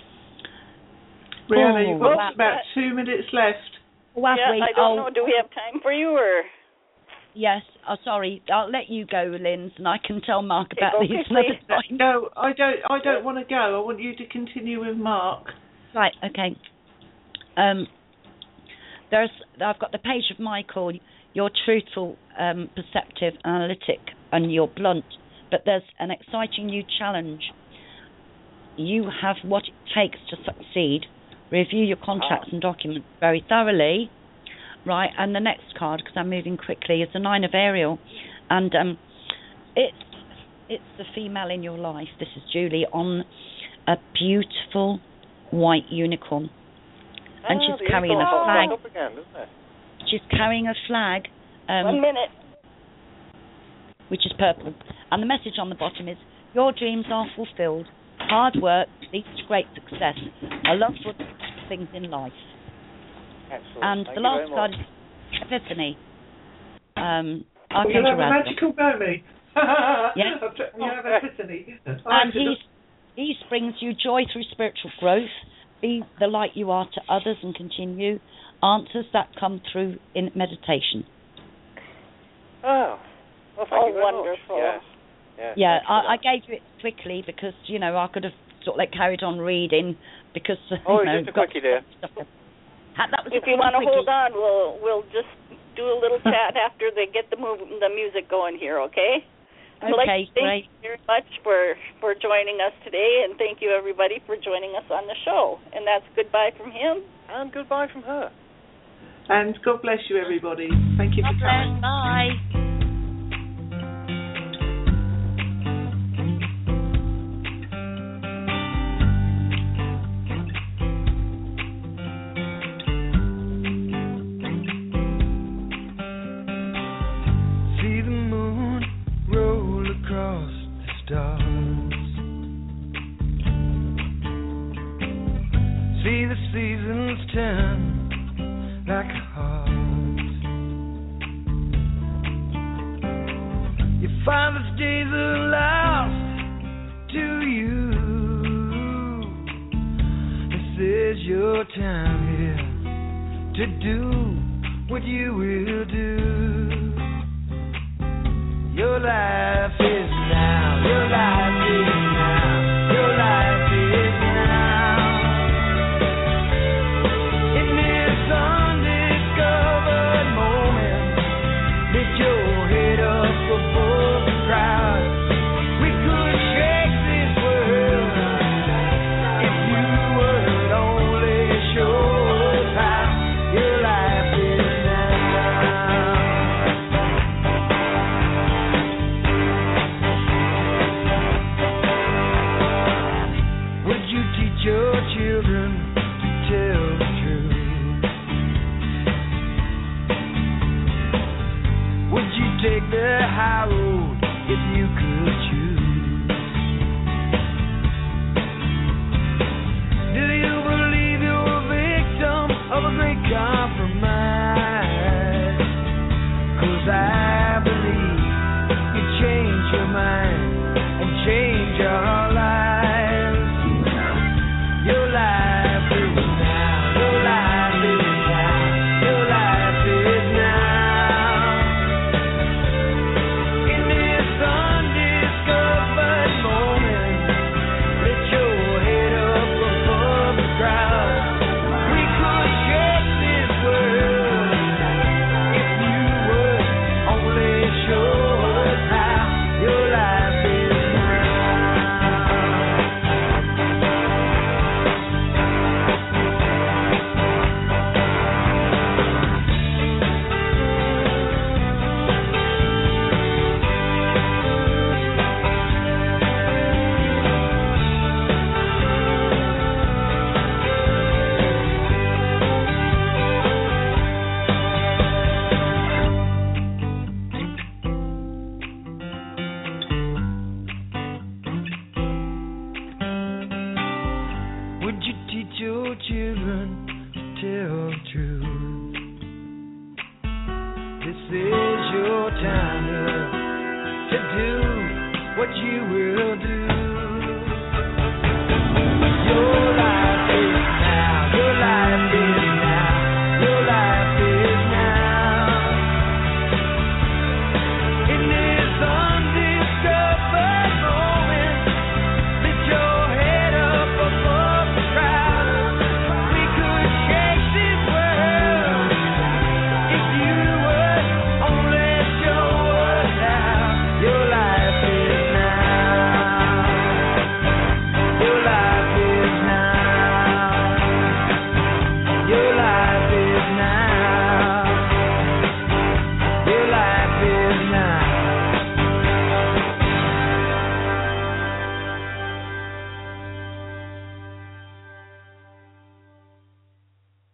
Brianna, you've got about 2 minutes left. I don't know. Do we have time for you, or? Yes. Oh, sorry. I'll let you go, Linz, and I can tell Mark about these another time. No, I don't want to go. I want you to continue with Mark. Right. Okay. I've got the page of Michael. You're truthful, perceptive, analytic, and you're blunt. But there's an exciting new challenge. You have what it takes to succeed. Review your contracts and documents very thoroughly. Right, and the next card, because I'm moving quickly, is the Nine of Ariel. And it's the female in your life. This is Julie on a beautiful white unicorn. And she's carrying a flag. Up again, isn't it? She's carrying a flag. 1 minute. Which is purple. And the message on the bottom is, your dreams are fulfilled. Hard work leads to great success. A love for things in life. Excellent. And Thank the you last very card much. is Epiphany. You have a magical berry. Yeah. You have Epiphany. And he brings you joy through spiritual growth. Be the light you are to others and continue. Answers that come through in meditation. Oh. Well, thank you very wonderful. much. Yes. Yeah, I gave you it quickly because, I could have sort of carried on reading because, just a quickie there. If you want to hold on, we'll just do a little chat after they get the music going here, okay? Okay, great. Thank you very much for joining us today, and thank you, everybody, for joining us on the show. And that's goodbye from him. And goodbye from her. And God bless you, everybody. Thank you for coming. Bye. See the seasons turn like a heart. Your father's days are lost to you. This is your time here to do what you will do. Your life is now. Your life is now. Your life is now. take the high road if you could choose? Do you believe you're a victim of a great compromise? 'Cause I believe you change your mind and change your lives. Your life is now. Your life is now. Your life is now. In this undiscovered moment, lift your head up above the crowd. We could shake this world if you would only show us how. Your life is Would you teach your children to tell the truth? This is your time to do what you will do.